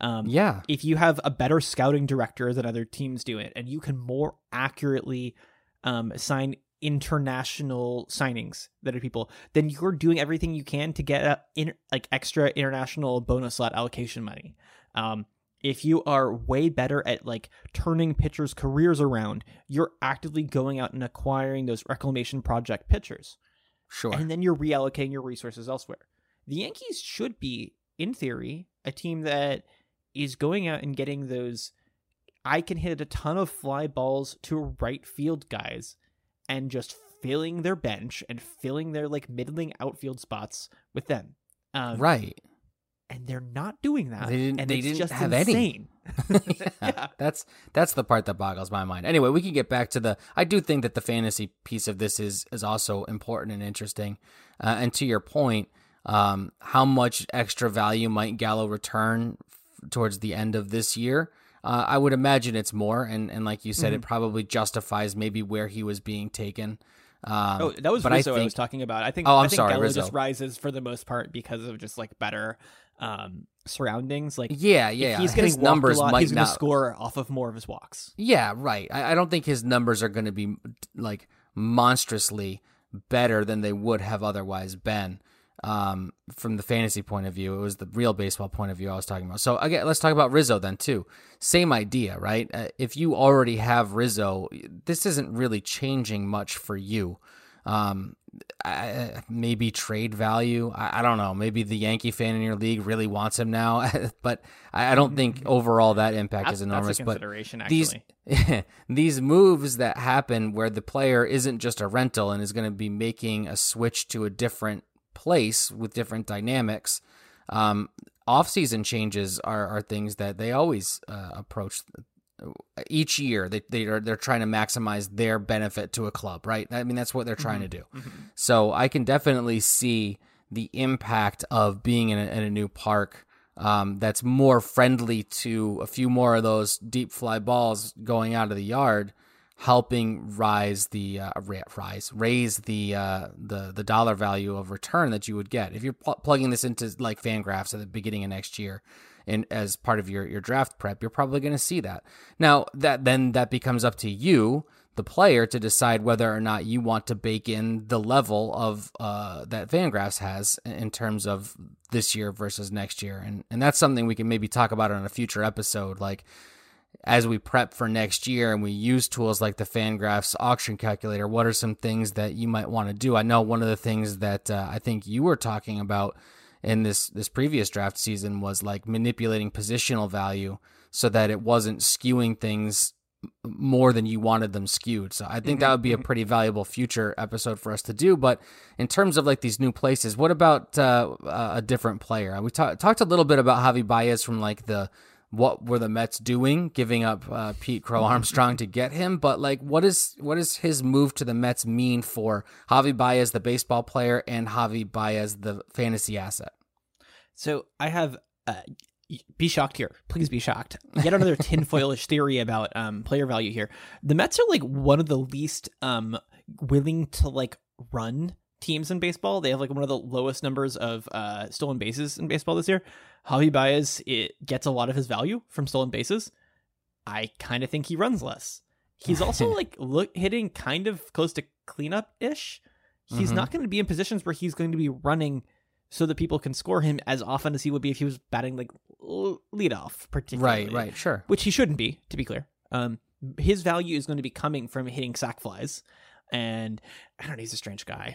If you have a better scouting director than other teams do it, and you can more accurately sign international signings that are people, then you're doing everything you can to get extra international bonus slot allocation money. If you are way better at like turning pitchers' careers around, you're actively going out and acquiring those reclamation project pitchers. Sure. And then you're reallocating your resources elsewhere. The Yankees should be, in theory, a team that is going out and getting those I can hit a ton of fly balls to right field guys and just filling their bench and filling their like middling outfield spots with them. Right. And they're not doing that. They didn't just have insane. Any. Yeah. That's the part that boggles my mind. Anyway, we can get back to I do think that the fantasy piece of this is also important and interesting. And to your point, how much extra value might Gallo return towards the end of this year? I would imagine it's more, and like you said, it probably justifies maybe where he was being taken. That was Rizzo I was talking about. I think Gallo Rizzo just rises for the most part because of just like better surroundings. Like if he's getting his numbers a lot, might he's going not to score off of more of his walks. Yeah, right. I don't think his numbers are going to be like monstrously better than they would have otherwise been. From the fantasy point of view, it was the real baseball point of view I was talking about. So again, let's talk about Rizzo then too. Same idea, right? If you already have Rizzo, this isn't really changing much for you. Maybe trade value. I don't know. Maybe the Yankee fan in your league really wants him now, but I don't think overall that impact is enormous. That's a consideration, but actually. these moves that happen where the player isn't just a rental and is going to be making a switch to a different place with different dynamics. Off-season changes are things that they always approach each year. They're trying to maximize their benefit to a club, right? I mean, that's what they're trying to do. So I can definitely see the impact of being in a new park that's more friendly to a few more of those deep fly balls going out of the yard, helping raise the dollar value of return that you would get if you're plugging this into like Fangraphs at the beginning of next year, and as part of your draft prep, you're probably going to see that. Now that becomes up to you, the player, to decide whether or not you want to bake in the level of that Fangraphs has in terms of this year versus next year, and that's something we can maybe talk about on a future episode, like. As we prep for next year and we use tools like the Fangraphs auction calculator, what are some things that you might want to do? I know one of the things that I think you were talking about in this previous draft season was like manipulating positional value so that it wasn't skewing things more than you wanted them skewed. So I think that would be a pretty valuable future episode for us to do. But in terms of like these new places, what about a different player? We talked a little bit about Javi Baez from like what were the Mets doing, giving up Pete Crow Armstrong to get him? But like, what is his move to the Mets mean for Javi Baez, the baseball player, and Javi Baez, the fantasy asset? So I have, be shocked here. Please be shocked. Yet another tinfoilish theory about player value here. The Mets are like one of the least willing to like run teams in baseball. They have like one of the lowest numbers of stolen bases in baseball this year. Javi Baez, it gets a lot of his value from stolen bases. I kind of think he runs less. He's also like hitting kind of close to cleanup-ish. He's not going to be in positions where he's going to be running so that people can score him as often as he would be if he was batting like leadoff, particularly. Right, sure. Which he shouldn't be, to be clear. His value is going to be coming from hitting sac flies. And I don't know, he's a strange guy.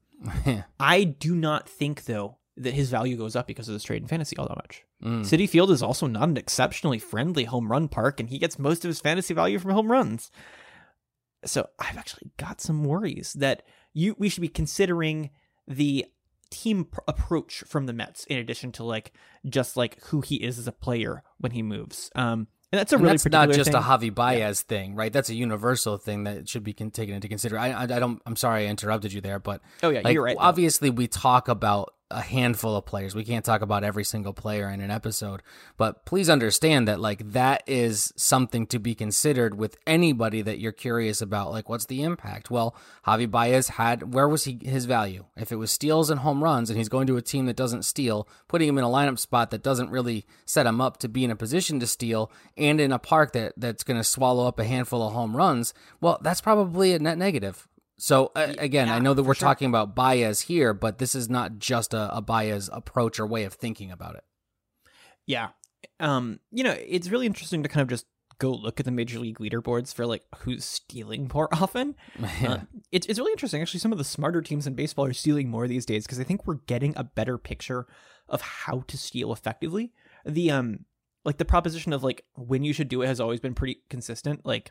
I do not think, though, that his value goes up because of this trade in fantasy all that much. Citi Field is also not an exceptionally friendly home run park, and he gets most of his fantasy value from home runs. So I've actually got some worries that we should be considering the team approach from the Mets in addition to like just like who he is as a player when he moves. And that's not just a Javi Baez thing, right? That's a universal thing that should be taken into consideration. I'm sorry I interrupted you there, but you're right. Obviously, we talk about a handful of players. We can't talk about every single player in an episode, but please understand that like that is something to be considered with anybody that you're curious about. Like, what's the impact? Well, Javi Baez where was his value? If it was steals and home runs, and he's going to a team that doesn't steal, putting him in a lineup spot that doesn't really set him up to be in a position to steal, and in a park that's going to swallow up a handful of home runs, well, that's probably a net negative. So again, I know that we're talking about Baez here, but this is not just a Baez approach or way of thinking about it. Yeah. It's really interesting to kind of just go look at the major league leaderboards for like who's stealing more often. It's really interesting. Actually, some of the smarter teams in baseball are stealing more these days because I think we're getting a better picture of how to steal effectively. The like the proposition of like when you should do it has always been pretty consistent. Like,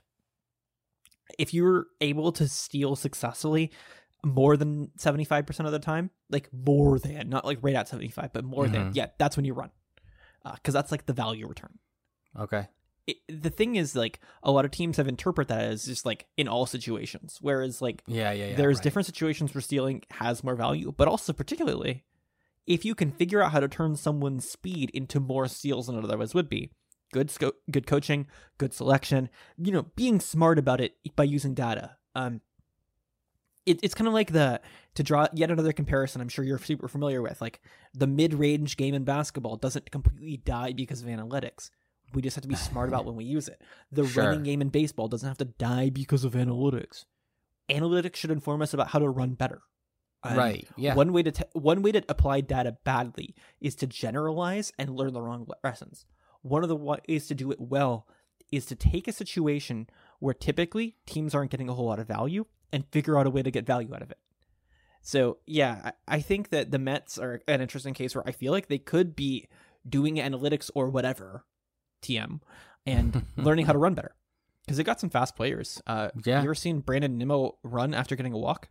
if you're able to steal successfully more than 75% of the time, like more than, not like right at 75, but more than, that's when you run. Because that's like the value return. Okay. The thing is, like, a lot of teams have interpreted that as just like in all situations. Whereas like, there's different situations where stealing has more value, but also particularly if you can figure out how to turn someone's speed into more steals than it otherwise would be, good coaching, good selection, being smart about it by using data. It's kind of like to draw yet another comparison I'm sure you're super familiar with, like the mid-range game in basketball doesn't completely die because of analytics. We just have to be smart about when we use it. The running game in baseball doesn't have to die because of analytics. Analytics should inform us about how to run better. Right. Yeah. One way to apply data badly is to generalize and learn the wrong lessons. One of the ways to do it well is to take a situation where typically teams aren't getting a whole lot of value and figure out a way to get value out of it. So yeah, I think that the Mets are an interesting case where I feel like they could be doing analytics or whatever, TM, and learning how to run better. Because they got some fast players. You ever seen Brandon Nimmo run after getting a walk?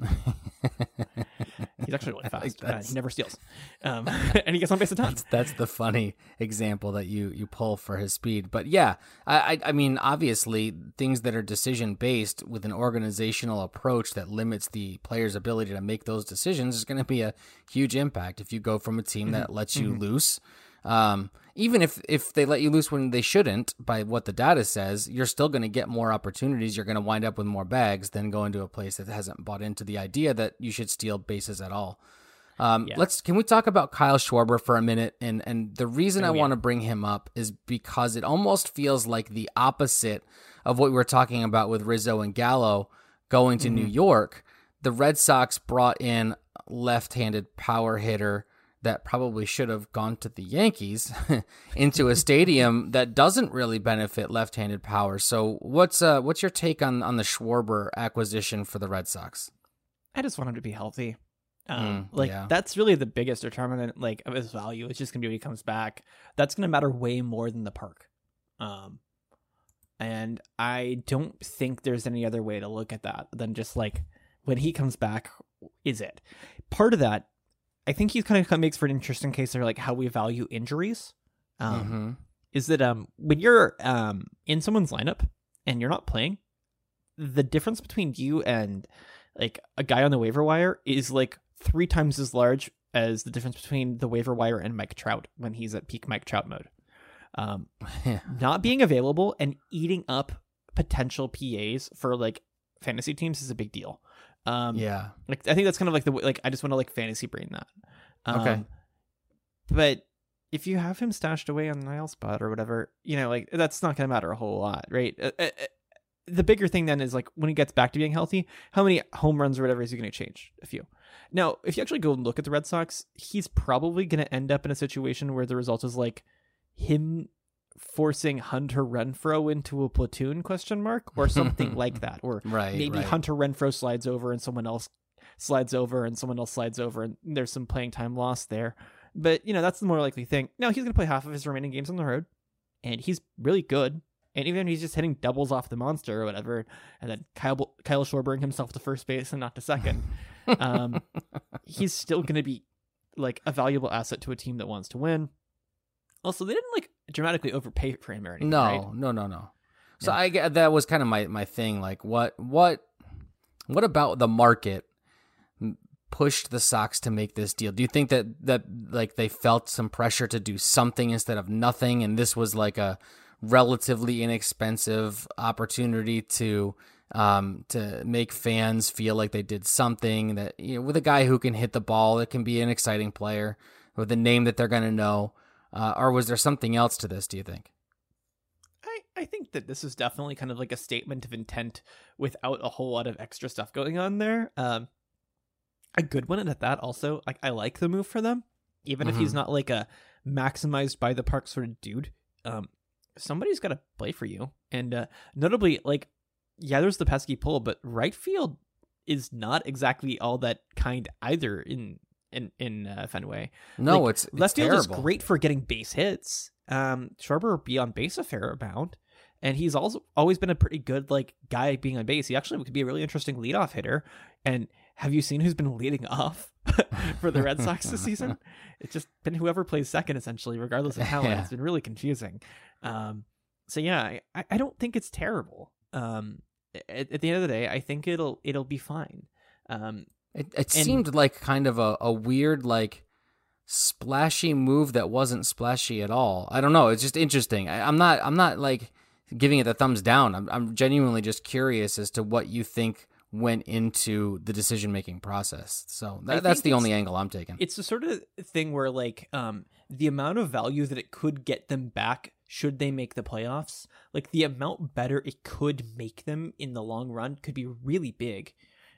He's actually really fast. He never steals. And he gets on base a ton. That's the funny example that you pull for his speed. But yeah, I mean, obviously, things that are decision-based with an organizational approach that limits the player's ability to make those decisions is going to be a huge impact. If you go from a team that lets you loose, even if they let you loose when they shouldn't, by what the data says, you're still going to get more opportunities. You're going to wind up with more bags than going to a place that hasn't bought into the idea that you should steal bases at all. Can we talk about Kyle Schwarber for a minute? And the reason I want to bring him up is because it almost feels like the opposite of what we were talking about with Rizzo and Gallo going to New York. The Red Sox brought in left-handed power hitter that probably should have gone to the Yankees into a stadium that doesn't really benefit left-handed power. So what's your take on the Schwarber acquisition for the Red Sox? I just want him to be healthy. That's really the biggest determinant of his value. It's just gonna be when he comes back. That's gonna matter way more than the park. And I don't think there's any other way to look at that than just when he comes back is it. Part of that, I think he kind of makes for an interesting case of how we value injuries. Is that when you're in someone's lineup and you're not playing, the difference between you and a guy on the waiver wire is 3 times as large as the difference between the waiver wire and Mike Trout when he's at peak Mike Trout mode. Not being available and eating up potential PAs for fantasy teams is a big deal. I think that's kind of the way, I just want to fantasy brain that. Okay. But if you have him stashed away on the IL spot or whatever, that's not going to matter a whole lot, right? The bigger thing then is when he gets back to being healthy, how many home runs or whatever is he going to change? A few. Now, if you actually go and look at the Red Sox, he's probably going to end up in a situation where the result is him forcing Hunter Renfroe into a platoon ? Or something like that, or maybe Hunter Renfroe slides over and someone else slides over and someone else slides over and there's some playing time lost there. But that's the more likely thing. Now he's going to play half of his remaining games on the road and he's really good, and even if he's just hitting doubles off the monster or whatever, and then Kyle Schwarber himself to first base and not to second, he's still going to be a valuable asset to a team that wants to win. Also, they didn't dramatically overpay for him or anything. No. So I get that was kind of my thing. What about the market pushed the Sox to make this deal? Do you think that they felt some pressure to do something instead of nothing, and this was a relatively inexpensive opportunity to make fans feel like they did something that with a guy who can hit the ball, it can be an exciting player with a name that they're going to know. Or was there something else to this, do you think? I think that this is definitely kind of a statement of intent without a whole lot of extra stuff going on there. A good one, and at that also, I like the move for them. Even if he's not a maximized by the park sort of dude, somebody's got to play for you. And notably, there's the pesky pull, but right field is not exactly all that kind either in Fenway. No, it's left field terrible. is great for getting base hits. Schwarber will be on base a fair amount, and he's also always been a pretty good guy being on base. He actually could be a really interesting leadoff hitter. And have you seen who's been leading off for the Red Sox this season? It's just been whoever plays second, essentially, regardless of talent. It's been really confusing. So yeah, I don't think it's terrible. At the end of the day, I think it'll be fine. It seemed like kind of a weird splashy move that wasn't splashy at all. I don't know. It's just interesting. I'm not like giving it the thumbs down. I'm genuinely just curious as to what you think went into the decision-making process. So that's the only angle I'm taking. It's the sort of thing where like the amount of value that it could get them back should they make the playoffs, like the amount better it could make them in the long run could be really big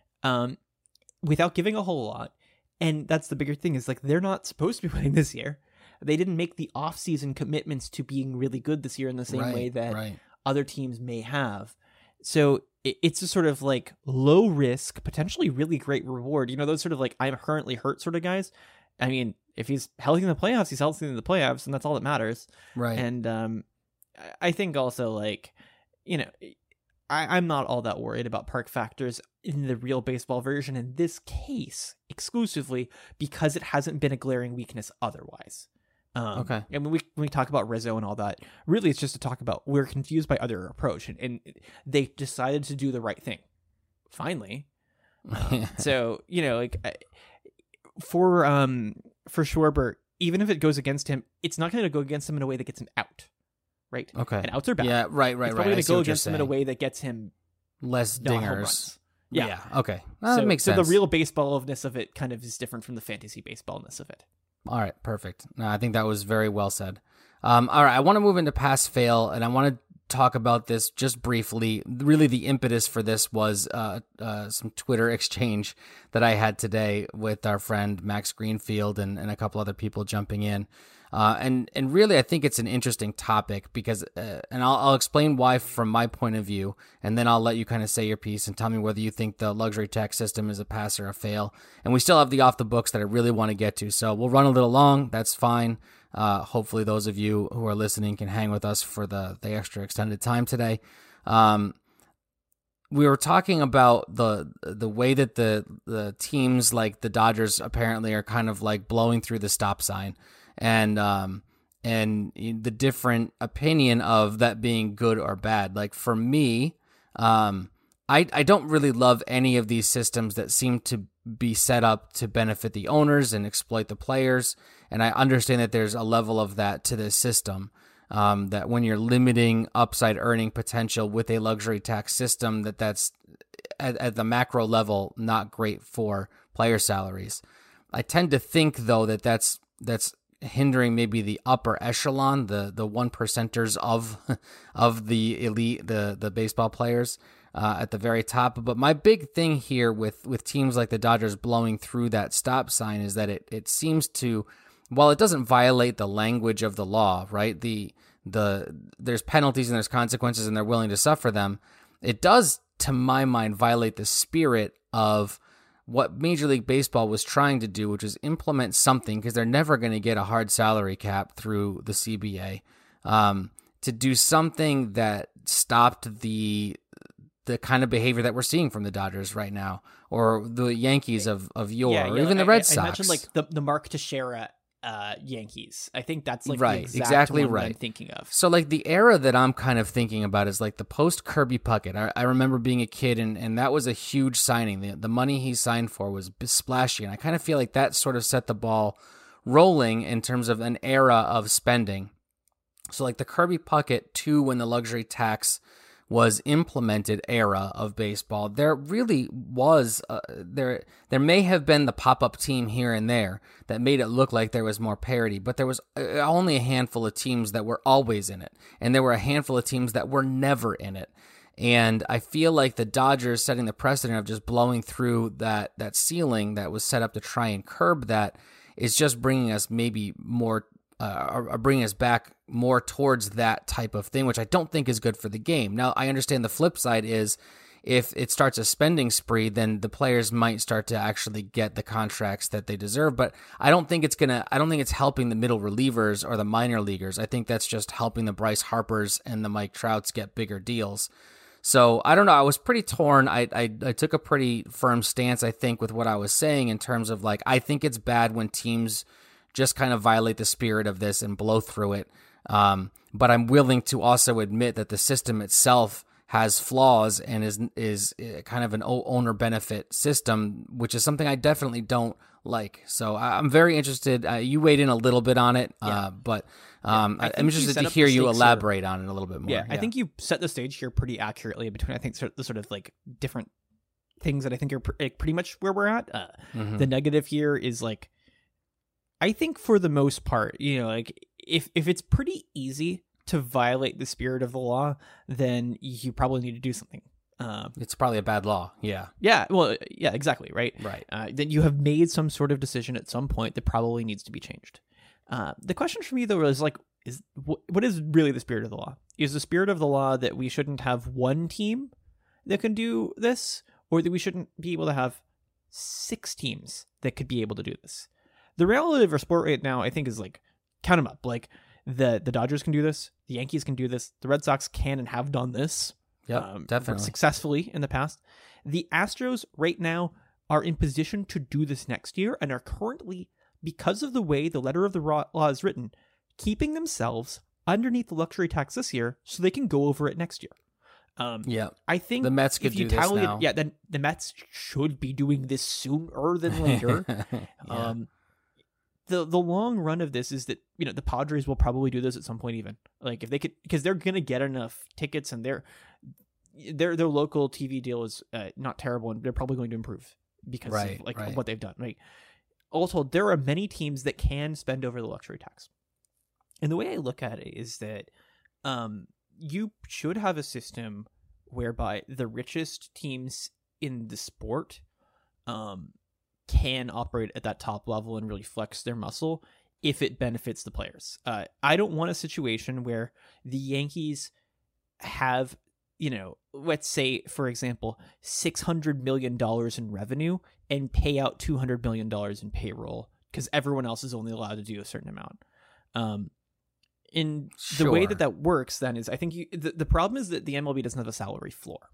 without giving a whole lot. And that's the bigger thing is like they're not supposed to be winning this year. They didn't make the off-season commitments to being really good this year in the same way that other teams may have. So it's a sort of like low risk, potentially really great reward. You know, those sort of like I'm currently hurt sort of guys. I mean, if he's healthy in the playoffs, he's healthy in the playoffs, and that's all that matters. Right. And I think also like, you know, I'm not all that worried about park factors in the real baseball version in this case exclusively because it hasn't been a glaring weakness otherwise. Okay. And when we talk about Rizzo and all that, really it's just to talk about we're confused by other approach, and they decided to do the right thing. Finally. So, you know, like for Schwarber, even if it goes against him, it's not going to go against him in a way that gets him out. Right? Okay. And outs are bad. Yeah, right. It's probably going to go against him in a way that gets him less dingers. Yeah. Okay. That makes sense. So the real baseballness of it kind of is different from the fantasy baseballness of it. All right, perfect. No, I think that was very well said. All right, I want to move into pass fail, and I want to talk about this just briefly. Really, the impetus for this was some Twitter exchange that I had today with our friend Max Greenfield and a couple other people jumping in. And really, I think it's an interesting topic because, and I'll explain why from my point of view, and then I'll let you kind of say your piece and tell me whether you think the luxury tax system is a pass or a fail. And we still have the off the books that I really want to get to, so we'll run a little long. That's fine. Hopefully, those of you who are listening can hang with us for the extra extended time today. We were talking about the way that the teams like the Dodgers apparently are kind of like blowing through the stop sign. And the different opinion of that being good or bad. Like for me, I don't really love any of these systems that seem to be set up to benefit the owners and exploit the players. And I understand that there's a level of that to this system, that when you're limiting upside earning potential with a luxury tax system, that's at the macro level, not great for player salaries. I tend to think though that's hindering maybe the upper echelon, the one percenters of the elite, the baseball players at the very top. But my big thing here with teams like the Dodgers blowing through that stop sign is that it seems to, while it doesn't violate the language of the law, right? There's penalties and there's consequences and they're willing to suffer them. It does, to my mind, violate the spirit of what Major League Baseball was trying to do, which is implement something, because they're never going to get a hard salary cap through the CBA, to do something that stopped the kind of behavior that we're seeing from the Dodgers right now, or the Yankees of yore, or even the Red Sox. I imagine like the Mark Teixeira Yankees. I think that's like right, the exact exactly one right. that I'm thinking of. So like the era that I'm kind of thinking about is like the post Kirby Puckett. I remember being a kid and that was a huge signing. The money he signed for was splashy, and I kind of feel like that sort of set the ball rolling in terms of an era of spending. So like the Kirby Puckett to when the luxury tax was implemented era of baseball, there really was there may have been the pop-up team here and there that made it look like there was more parity, but there was only a handful of teams that were always in it, and there were a handful of teams that were never in it. And I feel like the Dodgers setting the precedent of just blowing through that ceiling that was set up to try and curb that is just bringing us maybe more are bringing us back more towards that type of thing, which I don't think is good for the game. Now, I understand the flip side is if it starts a spending spree, then the players might start to actually get the contracts that they deserve. But I don't think it's helping the middle relievers or the minor leaguers. I think that's just helping the Bryce Harpers and the Mike Trouts get bigger deals. So I don't know. I was pretty torn. I took a pretty firm stance, I think, with what I was saying in terms of like, I think it's bad when teams just kind of violate the spirit of this and blow through it. But I'm willing to also admit that the system itself has flaws and is kind of an owner benefit system, which is something I definitely don't like. So I'm very interested. You weighed in a little bit on it, but I'm interested to hear you elaborate on it a little bit more. Yeah, I think you set the stage here pretty accurately between, I think, the sort of like different things that I think are pretty much where we're at. The negative here is like, I think for the most part, like if it's pretty easy to violate the spirit of the law, then you probably need to do something. It's probably a bad law. Yeah. Yeah. Well, yeah, exactly. Right. Right. Then you have made some sort of decision at some point that probably needs to be changed. The question for me, though, is like, what is really the spirit of the law? Is the spirit of the law that we shouldn't have one team that can do this, or that we shouldn't be able to have 6 teams that could be able to do this? The reality of our sport right now, I think, is like, count them up. Like the Dodgers can do this. The Yankees can do this. The Red Sox can and have done this. Definitely successfly in the past. The Astros right now are in position to do this next year and are currently, because of the way the letter of the law is written, keeping themselves underneath the luxury tax this year so they can go over it next year. I think the Mets could do this now. Then the Mets should be doing this sooner than later. The long run of this is that the Padres will probably do this at some point, even like if they could, because they're gonna get enough tickets and their local TV deal is not terrible, and they're probably going to improve because of what they've done. Right. Also, there are many teams that can spend over the luxury tax, and the way I look at it is that you should have a system whereby the richest teams in the sport can operate at that top level and really flex their muscle if it benefits the players. I don't want a situation where the Yankees have, let's say, for example, $600 million in revenue and pay out $200 million in payroll because everyone else is only allowed to do a certain amount. In the way that works, then, is I think the problem is that the MLB doesn't have a salary floor.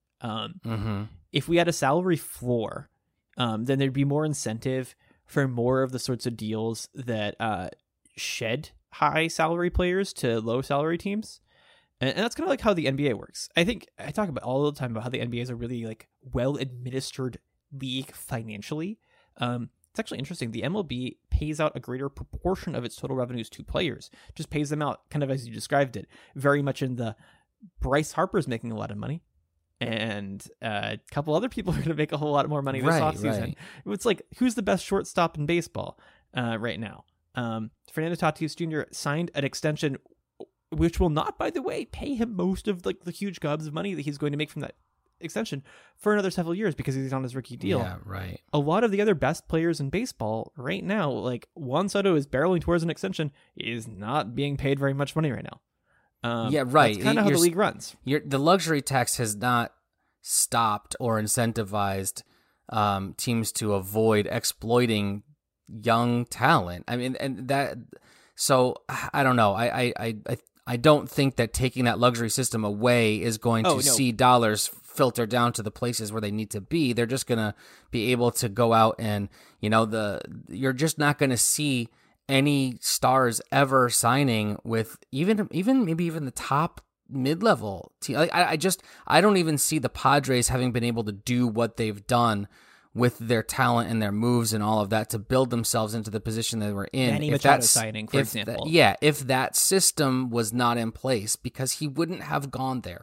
If we had a salary floor, then there'd be more incentive for more of the sorts of deals that shed high salary players to low salary teams. And that's kind of like how the NBA works. I think I talk about all the time about how the NBA is a really like well administered league financially. It's actually interesting. The MLB pays out a greater proportion of its total revenues to players, just pays them out kind of as you described it, very much in the Bryce Harper's making a lot of money. And a couple other people are going to make a whole lot more money this offseason. Right. It's like, who's the best shortstop in baseball right now? Fernando Tatis Jr. signed an extension, which will not, by the way, pay him most of like the huge gobs of money that he's going to make from that extension for another several years because he's on his rookie deal. Yeah, right. A lot of the other best players in baseball right now, like Juan Soto is barreling towards an extension, is not being paid very much money right now. That's kind of how the league runs. The luxury tax has not stopped or incentivized teams to avoid exploiting young talent. I mean, and that. So I don't know. I don't think that taking that luxury system away is going to see dollars filter down to the places where they need to be. They're just going to be able to go out and you're just not going to see any stars ever signing with even the top mid-level team. I don't even see the Padres having been able to do what they've done with their talent and their moves and all of that to build themselves into the position they were in. Manny Machado signing, for example. If that system was not in place, because he wouldn't have gone there.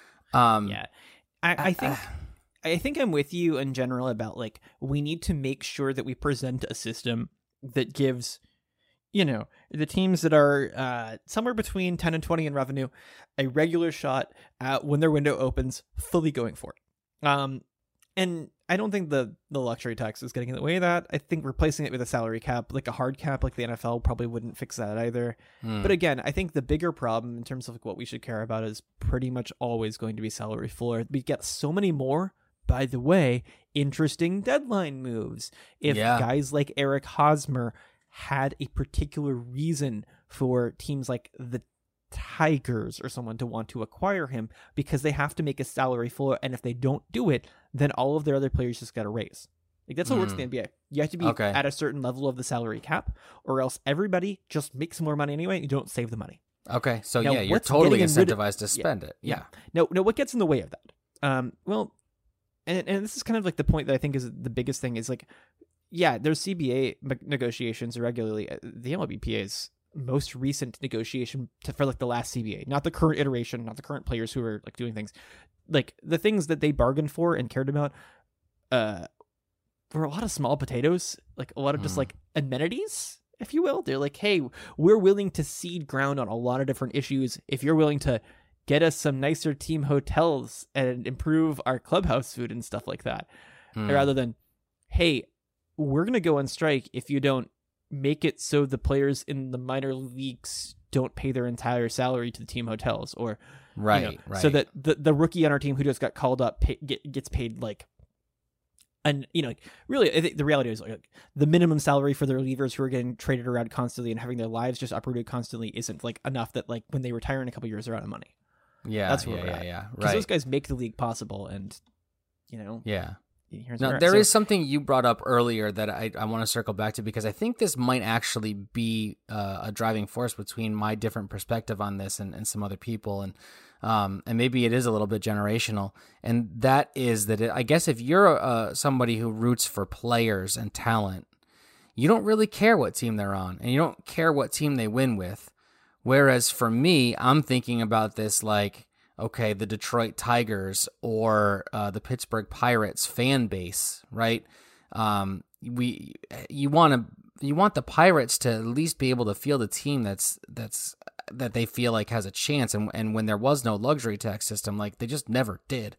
I think I'm with you in general about like we need to make sure that we present a system that gives the teams that are somewhere between 10 and 20 in revenue a regular shot at when their window opens, fully going for it. And I don't think the luxury tax is getting in the way of that. I think replacing it with a salary cap, like a hard cap like the NFL, probably wouldn't fix that either. But again, I think the bigger problem in terms of like what we should care about is pretty much always going to be salary floor. We get so many more, by the way, interesting deadline moves. If guys like Eric Hosmer had a particular reason for teams like the Tigers or someone to want to acquire him because they have to make a salary floor, and if they don't do it, then all of their other players just get a raise. Like that's what works in the NBA. You have to be at a certain level of the salary cap, or else everybody just makes more money anyway, and you don't save the money. Okay, so now, you're totally incentivized to spend it. Yeah. No, what gets in the way of that? And this is kind of like the point that I think is the biggest thing is like yeah, there's CBA negotiations regularly. The MLBPA's most recent negotiation for like the last CBA, not the current iteration, not the current players who are like doing things, like the things that they bargained for and cared about, were a lot of small potatoes, like a lot of just like amenities, if you will. They're like, hey, we're willing to cede ground on a lot of different issues if you're willing to get us some nicer team hotels and improve our clubhouse food and stuff like that, rather than, hey, we're going to go on strike if you don't make it so the players in the minor leagues don't pay their entire salary to the team hotels, or right. so that the rookie on our team who just got called up gets paid like, and like really, I think the reality is like the minimum salary for the relievers who are getting traded around constantly and having their lives just uprooted constantly isn't like enough that like when they retire in a couple years they're out of money. Yeah, that's where we're at. Yeah, because those guys make the league possible, and yeah. Now, there is something you brought up earlier that I want to circle back to, because I think this might actually be a driving force between my different perspective on this and some other people, and maybe it is a little bit generational. And that is that I guess if you're somebody who roots for players and talent, you don't really care what team they're on, and you don't care what team they win with. Whereas for me, I'm thinking about this like, okay, the Detroit Tigers or the Pittsburgh Pirates fan base, right? You want the Pirates to at least be able to field a team that they feel like has a chance, and when there was no luxury tax system, like they just never did.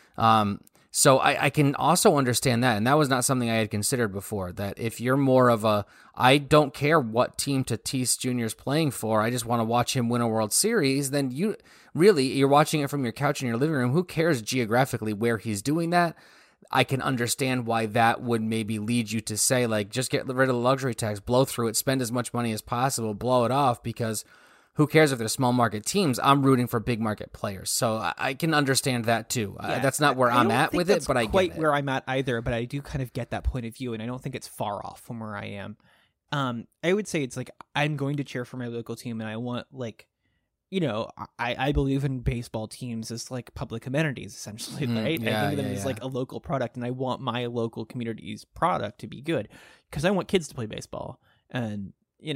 So I can also understand that, and that was not something I had considered before, that if you're more of a, I don't care what team Tatis Jr. is playing for, I just want to watch him win a World Series, then you're watching it from your couch in your living room. Who cares geographically where he's doing that? I can understand why that would maybe lead you to say, like, just get rid of the luxury tax, blow through it, spend as much money as possible, blow it off, because who cares if they're small market teams? I'm rooting for big market players. So I can understand that too. Yeah, that's not where I'm at with it, but I get it. Quite where I'm at either, but I do kind of get that point of view, and I don't think it's far off from where I am. I would say it's like, I'm going to cheer for my local team, and I want, like, I believe in baseball teams as like public amenities, essentially, right? Yeah, I think of them as like a local product, and I want my local community's product to be good because I want kids to play baseball, and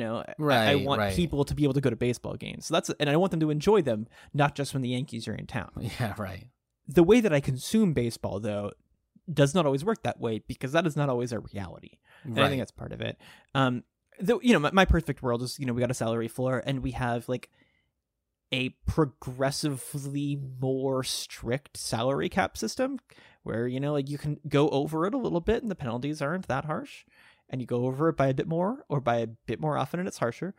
I want people to be able to go to baseball games. So and I want them to enjoy them, not just when the Yankees are in town. Yeah, right. The way that I consume baseball, though, does not always work that way, because that is not always our reality. And I think that's part of it. Though, my perfect world is, we got a salary floor, and we have like a progressively more strict salary cap system where, like you can go over it a little bit and the penalties aren't that harsh, and you go over it by a bit more or by a bit more often and it's harsher.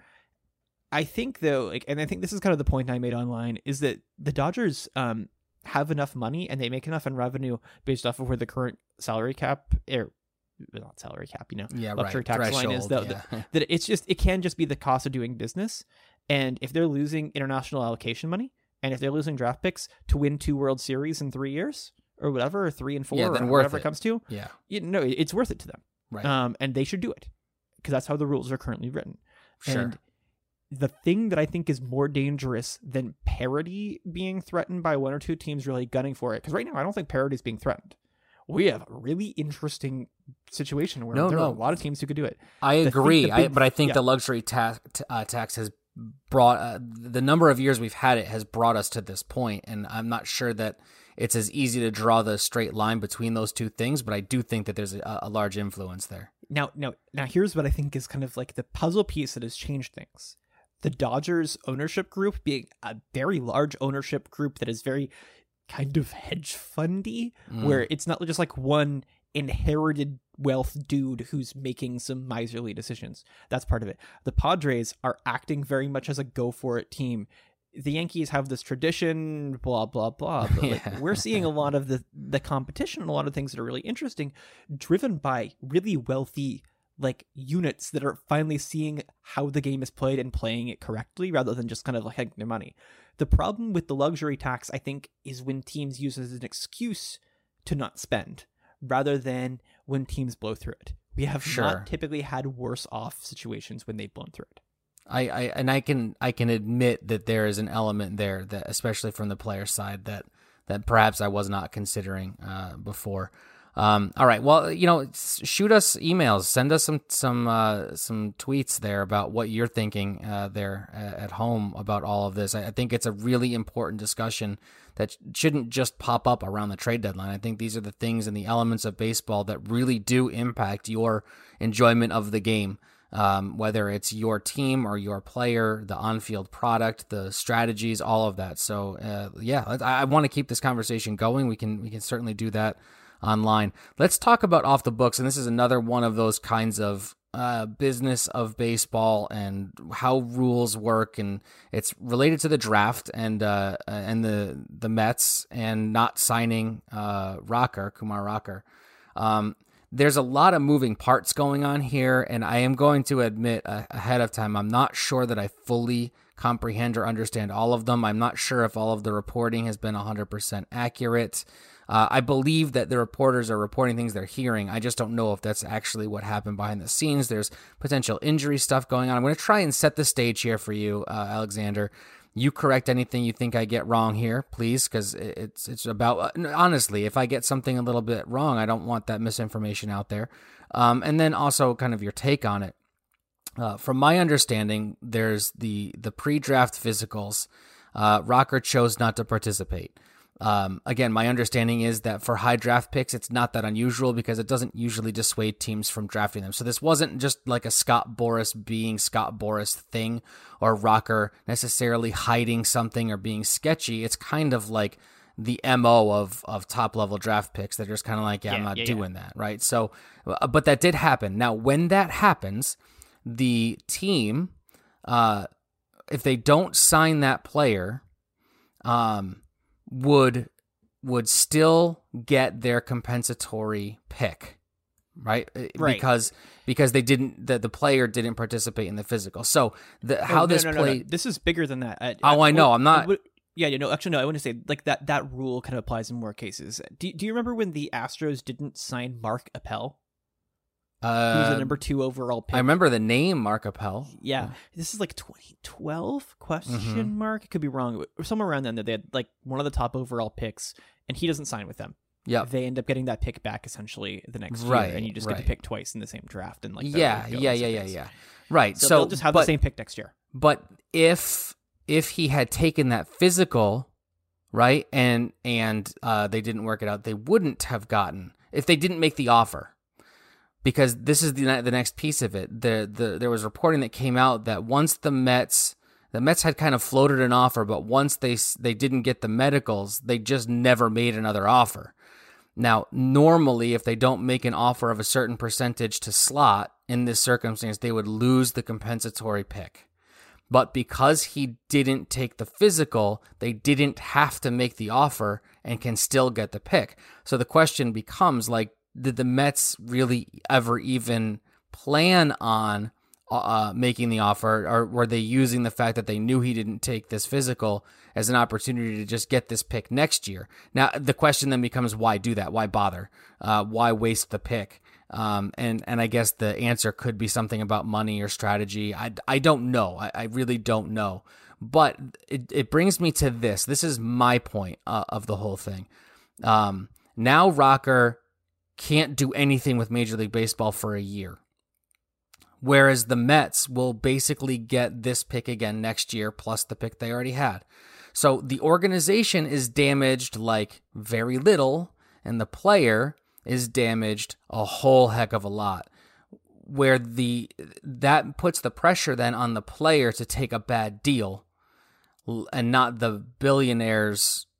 I think, though, and I think this is kind of the point I made online, is that the Dodgers have enough money and they make enough in revenue based off of where the current salary cap, not salary cap, luxury tax threshold, line is, though, that it can just be the cost of doing business. And if they're losing international allocation money, and if they're losing draft picks to win 2 World Series in 3 years or whatever, or 3 and 4, or whatever it comes to, it's worth it to them. Right. And they should do it, because that's how the rules are currently written. Sure. And the thing that I think is more dangerous than parity being threatened by 1 or 2 teams really gunning for it, because right now I don't think parity is being threatened. We have a really interesting situation where there are a lot of teams who could do it. I agree, but I think the luxury tax has brought the number of years we've had it has brought us to this point, and I'm not sure that it's as easy to draw the straight line between those two things, but I do think that there's a large influence there. Now, here's what I think is kind of like the puzzle piece that has changed things. The Dodgers ownership group being a very large ownership group that is very kind of hedge fundy, where it's not just like one inherited wealth dude who's making some miserly decisions. That's part of it. The Padres are acting very much as a go for it team. The Yankees have this tradition, blah, blah, blah. But we're seeing a lot of the competition and a lot of things that are really interesting, driven by really wealthy units that are finally seeing how the game is played and playing it correctly, rather than just kind of having their money. The problem with the luxury tax, I think, is when teams use it as an excuse to not spend, rather than when teams blow through it. We have not typically had worse off situations when they've blown through it. I can admit that there is an element there, that especially from the player side, that perhaps I was not considering before. All right. Well, shoot us emails, send us some tweets there about what you're thinking there at home about all of this. I think it's a really important discussion that shouldn't just pop up around the trade deadline. I think these are the things and the elements of baseball that really do impact your enjoyment of the game. Whether it's your team or your player, the on-field product, the strategies, all of that. So, I want to keep this conversation going. We can certainly do that online. Let's talk about off the books, and this is another one of those kinds of business of baseball and how rules work, and it's related to the draft and the Mets and not signing Kumar Rocker. There's a lot of moving parts going on here, and I am going to admit ahead of time, I'm not sure that I fully comprehend or understand all of them. I'm not sure if all of the reporting has been 100% accurate. I believe that the reporters are reporting things they're hearing. I just don't know if that's actually what happened behind the scenes. There's potential injury stuff going on. I'm going to try and set the stage here for you, Alexander. You correct anything you think I get wrong here, please, because it's about, honestly, if I get something a little bit wrong, I don't want that misinformation out there. And then also kind of your take on it. From my understanding, there's the pre-draft physicals. Rocker chose not to participate. Again, my understanding is that for high draft picks, it's not that unusual because it doesn't usually dissuade teams from drafting them. So this wasn't just like a Scott Boras being Scott Boras thing or Rocker necessarily hiding something or being sketchy. It's kind of like the MO of top level draft picks that are just kind of like, I'm not doing that. Right. So, but that did happen. Now, when that happens, the team, if they don't sign that player, would still get their compensatory pick, right? Because they didn't, the player didn't participate in the physical. So No. This is bigger than that. I know. I'm not. Actually, no. I want to say like that rule kind of applies in more cases. Do you remember when the Astros didn't sign Mark Appel? He was the number 2 overall pick. I remember the name Mark Appel. Yeah. This is like 2012 question mark. Could be wrong. Or somewhere around then they had like one of the top overall picks and he doesn't sign with them. Yeah. They end up getting that pick back essentially the next year and you just get to pick twice in the same draft and like Yeah. Right. So they'll just have the same pick next year. But if he had taken that physical, right, and they didn't work it out, they wouldn't have gotten, if they didn't make the offer. Because this is the next piece of it. There was reporting that came out that once the Mets had kind of floated an offer, but once they didn't get the medicals, they just never made another offer. Now, normally, if they don't make an offer of a certain percentage to slot in this circumstance, they would lose the compensatory pick. But because he didn't take the physical, they didn't have to make the offer and can still get the pick. So the question becomes like, did the Mets really ever even plan on making the offer, or were they using the fact that they knew he didn't take this physical as an opportunity to just get this pick next year? Now, the question then becomes, why do that? Why bother? Why waste the pick? And I guess the answer could be something about money or strategy. I don't know. I really don't know. But it brings me to this. This is my point of the whole thing. Now Rocker can't do anything with Major League Baseball for a year. Whereas the Mets will basically get this pick again next year, plus the pick they already had. So the organization is damaged like very little, and the player is damaged a whole heck of a lot. Where that puts the pressure then on the player to take a bad deal, and not the billionaire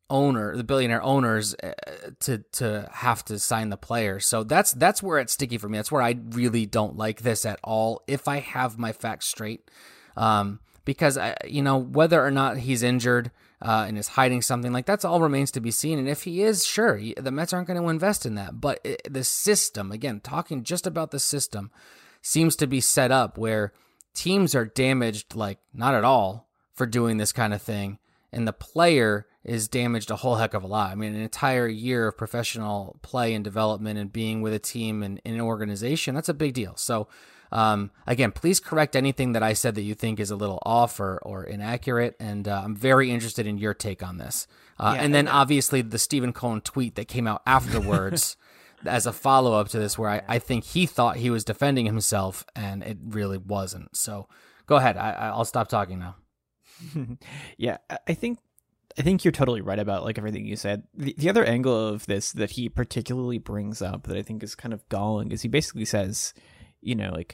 owners to have to sign the player. So that's where it's sticky for me. That's where I really don't like this at all, if I have my facts straight. Because whether or not he's injured and is hiding something, like that's all remains to be seen. And if he is, sure, the Mets aren't going to invest in that. But the system, again, talking just about the system, seems to be set up where teams are damaged like not at all for doing this kind of thing, and the player is damaged a whole heck of a lot. I mean, an entire year of professional play and development and being with a team and in an organization, that's a big deal. So, again, please correct anything that I said that you think is a little off or inaccurate, and I'm very interested in your take on this. And then obviously the Stephen Cohen tweet that came out afterwards as a follow-up to this where I think he thought he was defending himself and it really wasn't. So go ahead. I'll stop talking now. Yeah, I think you're totally right about like everything you said. The other angle of this that he particularly brings up that I think is kind of galling is he basically says, you know, like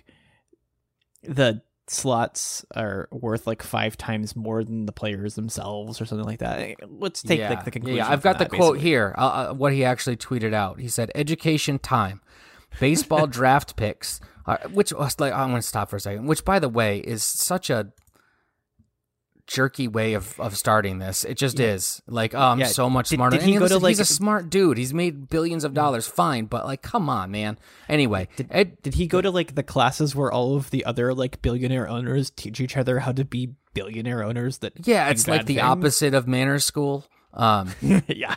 the slots are worth like 5 times more than the players themselves or something like that. Let's take like the conclusion. Yeah, I've got the quote here. What he actually tweeted out. He said, "Education time, baseball draft picks," which was like, I'm going to stop for a second. Which, by the way, is such a jerky way of starting this. It just is like, oh, I'm so much smarter. He's a smart dude. He's made billions of dollars. Fine, but like, come on, man. Anyway, did he go to like the classes where all of the other like billionaire owners teach each other how to be billionaire owners? It's like the opposite of manners school. Yeah.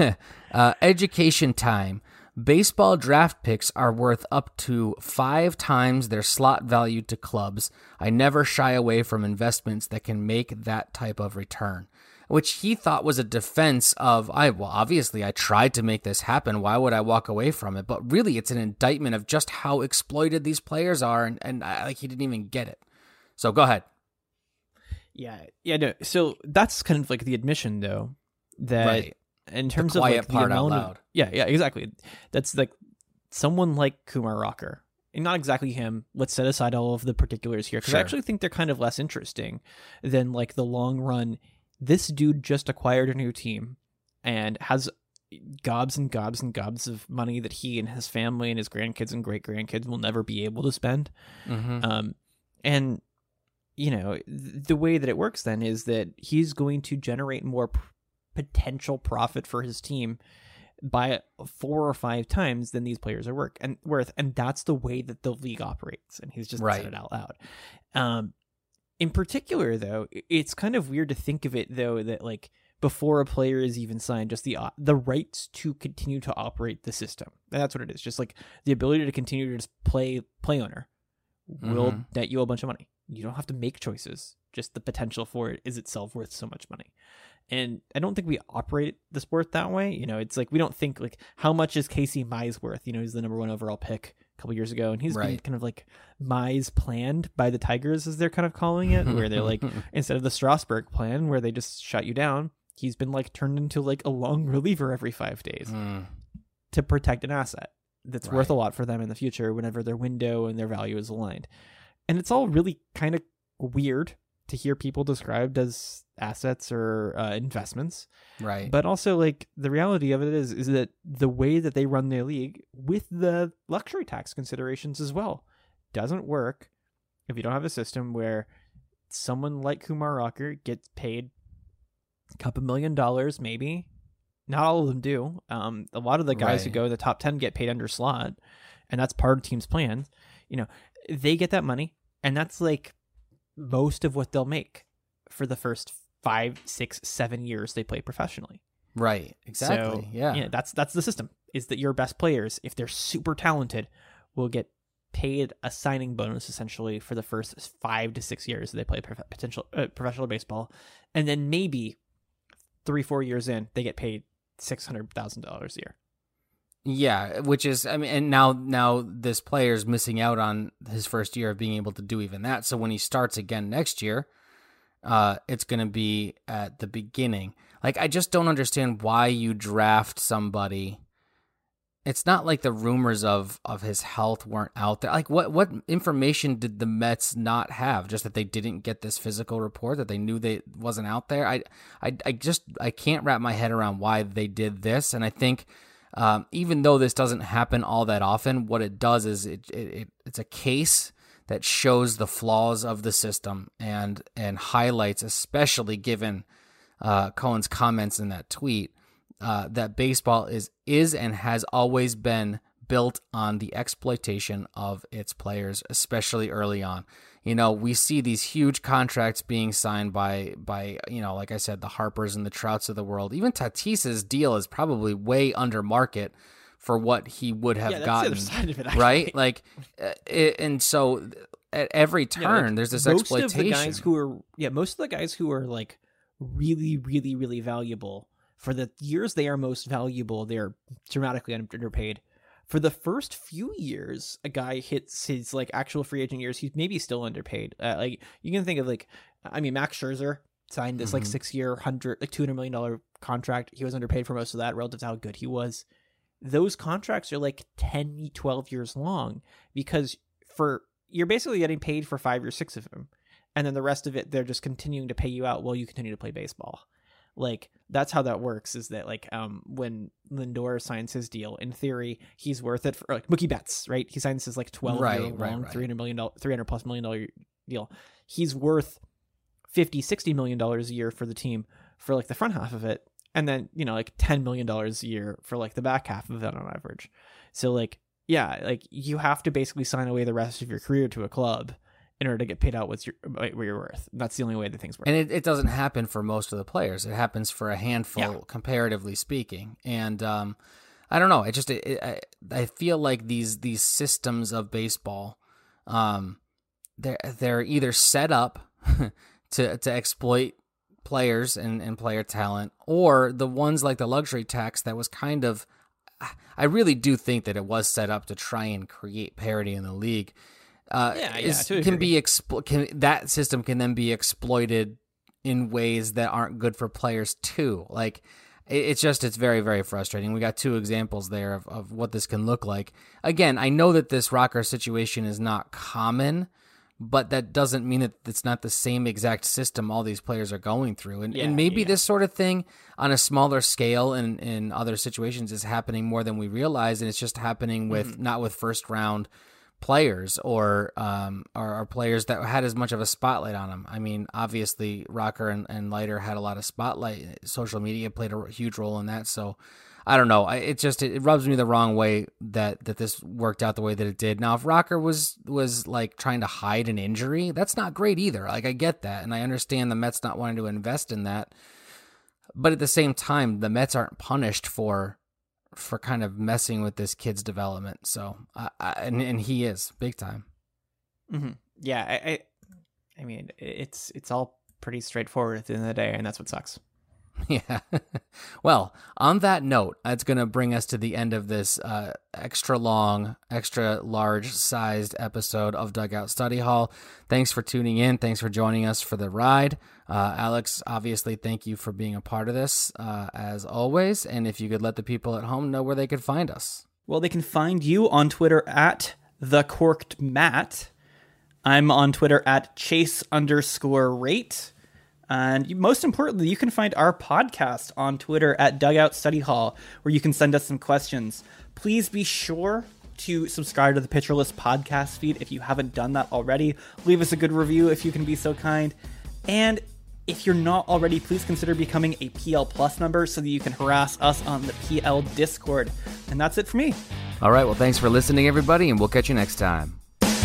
Education time. Baseball draft picks are worth up to 5 times their slot value to clubs. I never shy away from investments that can make that type of return. Which he thought was a defense of, obviously I tried to make this happen. Why would I walk away from it? But really, it's an indictment of just how exploited these players are, and like he didn't even get it. So go ahead. Yeah, no. So that's kind of like the admission, though, that. Right. In terms of like part out loud. Yeah, exactly. That's like someone like Kumar Rocker, and not exactly him. Let's set aside all of the particulars here because I actually think they're kind of less interesting than like the long run. This dude just acquired a new team and has gobs and gobs and gobs of money that he and his family and his grandkids and great grandkids will never be able to spend. Mm-hmm. And you know, the way that it works then is that he's going to generate more potential profit for his team by 4 or 5 times than these players are worth, and that's the way that the league operates. And he's just said it out loud. In particular, though, it's kind of weird to think of it though that like before a player is even signed, just the rights to continue to operate the system. And that's what it is. Just like the ability to continue to just play owner will net you a bunch of money. You don't have to make choices. Just the potential for it is itself worth so much money. And I don't think we operate the sport that way. You know, it's like we don't think like how much is Casey Mize worth? You know, he's the number 1 overall pick a couple years ago, and he's been kind of like Mize planned by the Tigers, as they're kind of calling it, where they're like instead of the Strasburg plan where they just shut you down, he's been like turned into like a long reliever every 5 days to protect an asset that's worth a lot for them in the future whenever their window and their value is aligned. And it's all really kind of weird to hear people described as assets or investments. Right. But also like the reality of it is that the way that they run their league with the luxury tax considerations as well doesn't work if you don't have a system where someone like Kumar Rocker gets paid a couple $1 million, maybe. Not all of them do. A lot of the guys who go in the top 10 get paid under slot, and that's part of the team's plan. You know, they get that money, and that's like most of what they'll make for the first 5, 6, 7 years they play professionally. Right. Exactly. So, yeah. That's the system. Is that your best players, if they're super talented, will get paid a signing bonus essentially for the first 5 to 6 years that they play professional baseball, and then maybe 3-4 years in they get paid $600,000 a year. Yeah, which is, I mean, and now this player's missing out on his first year of being able to do even that. So when he starts again next year, it's going to be at the beginning. Like, I just don't understand why you draft somebody. It's not like the rumors of his health weren't out there. Like, what information did the Mets not have? Just that they didn't get this physical report, that they knew they wasn't out there. I can't wrap my head around why they did this. And I think, even though this doesn't happen all that often, what it does is it's a case that shows the flaws of the system and highlights, especially given Cohen's comments in that tweet, that baseball is and has always been built on the exploitation of its players, especially early on. You know, we see these huge contracts being signed by you know, like I said, the Harpers and the Trouts of the world. Even Tatis's deal is probably way under market for what he would have gotten. That's the other side of it, right? Like, and so at every turn, there's this exploitation. Most of the guys who are like really, really, really valuable, for the years they are most valuable, they're dramatically underpaid. for the first few years a guy hits his like actual free agent years, he's maybe still underpaid. Like you can think of like, I mean, Max Scherzer signed this like 6-year, $200 million contract. He was underpaid for most of that relative to how good he was. Those contracts are like 10, 12 years long because you're basically getting paid for 5 or 6 of them. And then the rest of it, they're just continuing to pay you out while you continue to play baseball. Like that's how that works, is that like when Lindor signs his deal, in theory, he's worth it for like Mookie Betts, right? He signs his like 12-year long, $300+ million deal. He's worth $50-60 million a year for the team for like the front half of it. And then, you know, like $10 million a year for like the back half of it on average. So like, yeah, like you have to basically sign away the rest of your career to a club in order to get paid out what you're worth. That's the only way that things work. And it doesn't happen for most of the players. It happens for a handful, comparatively speaking. And I don't know. I feel like these systems of baseball, they're either set up to exploit players and player talent, or the ones like the luxury tax that was kind of, I really do think that it was set up to try and create parity in the league. That system can then be exploited in ways that aren't good for players too. Like it's very, very frustrating. We got 2 examples there of what this can look like. Again, I know that this Rocker situation is not common, but that doesn't mean that it's not the same exact system all these players are going through. And maybe this sort of thing on a smaller scale and in other situations is happening more than we realize. And it's just happening with not with first round players or players that had as much of a spotlight on them. I mean, obviously Rocker and Leiter had a lot of spotlight. Social media played a huge role in that. So I don't know. It rubs me the wrong way that this worked out the way that it did. Now, if Rocker was like trying to hide an injury, that's not great either. Like I get that. And I understand the Mets not wanting to invest in that. But at the same time, the Mets aren't punished for kind of messing with this kid's development. So, and he is big time. Mm-hmm. Yeah. I mean, it's all pretty straightforward at the end of the day, and that's what sucks. Yeah. Well, on that note, that's going to bring us to the end of this extra long, extra large sized episode of Dugout Study Hall. Thanks for tuning in. Thanks for joining us for the ride. Alex, obviously, thank you for being a part of this, as always. And if you could let the people at home know where they could find us. Well, they can find you on Twitter at @TheCorkedMatt. I'm on Twitter at @Chase_Rate. And most importantly, you can find our podcast on Twitter at Dugout Study Hall, where you can send us some questions. Please be sure to subscribe to the Pitcher List podcast feed if you haven't done that already. Leave us a good review if you can be so kind. And if you're not already, please consider becoming a PL Plus member so that you can harass us on the PL Discord. And that's it for me. All right. Well, thanks for listening, everybody, and we'll catch you next time.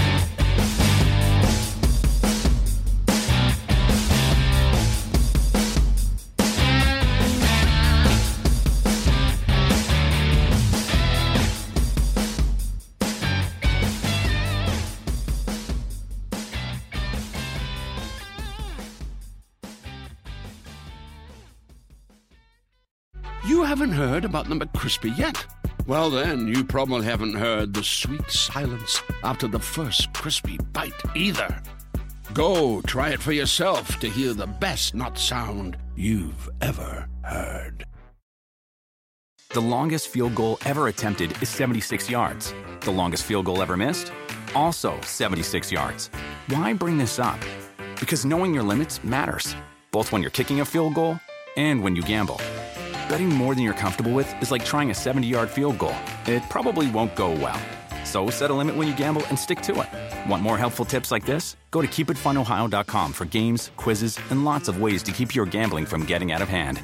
You haven't heard about the McCrispy yet? Well, then, you probably haven't heard the sweet silence after the first crispy bite either. Go try it for yourself to hear the best nut sound you've ever heard. The longest field goal ever attempted is 76 yards. The longest field goal ever missed? Also 76 yards. Why bring this up? Because knowing your limits matters, both when you're kicking a field goal and when you gamble. Betting more than you're comfortable with is like trying a 70-yard field goal. It probably won't go well. So set a limit when you gamble and stick to it. Want more helpful tips like this? Go to keepitfunohio.com for games, quizzes, and lots of ways to keep your gambling from getting out of hand.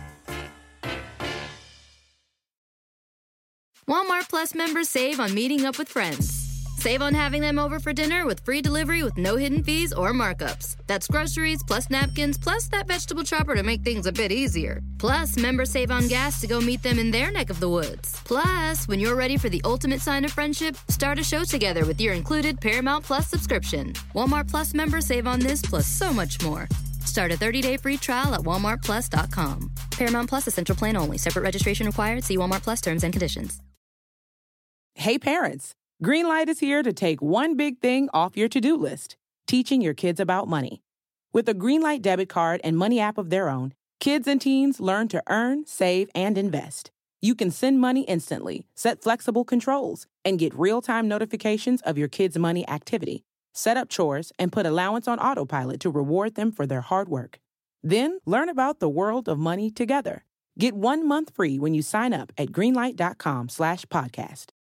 Walmart Plus members save on meeting up with friends. Save on having them over for dinner with free delivery with no hidden fees or markups. That's groceries plus napkins plus that vegetable chopper to make things a bit easier. Plus, members save on gas to go meet them in their neck of the woods. Plus, when you're ready for the ultimate sign of friendship, start a show together with your included Paramount Plus subscription. Walmart Plus members save on this plus so much more. Start a 30-day free trial at walmartplus.com. Paramount Plus Essential Plan only. Separate registration required. See Walmart Plus terms and conditions. Hey parents, Greenlight is here to take one big thing off your to-do list, teaching your kids about money. With a Greenlight debit card and money app of their own, kids and teens learn to earn, save, and invest. You can send money instantly, set flexible controls, and get real-time notifications of your kids' money activity. Set up chores and put allowance on autopilot to reward them for their hard work. Then learn about the world of money together. Get 1 month free when you sign up at greenlight.com/podcast.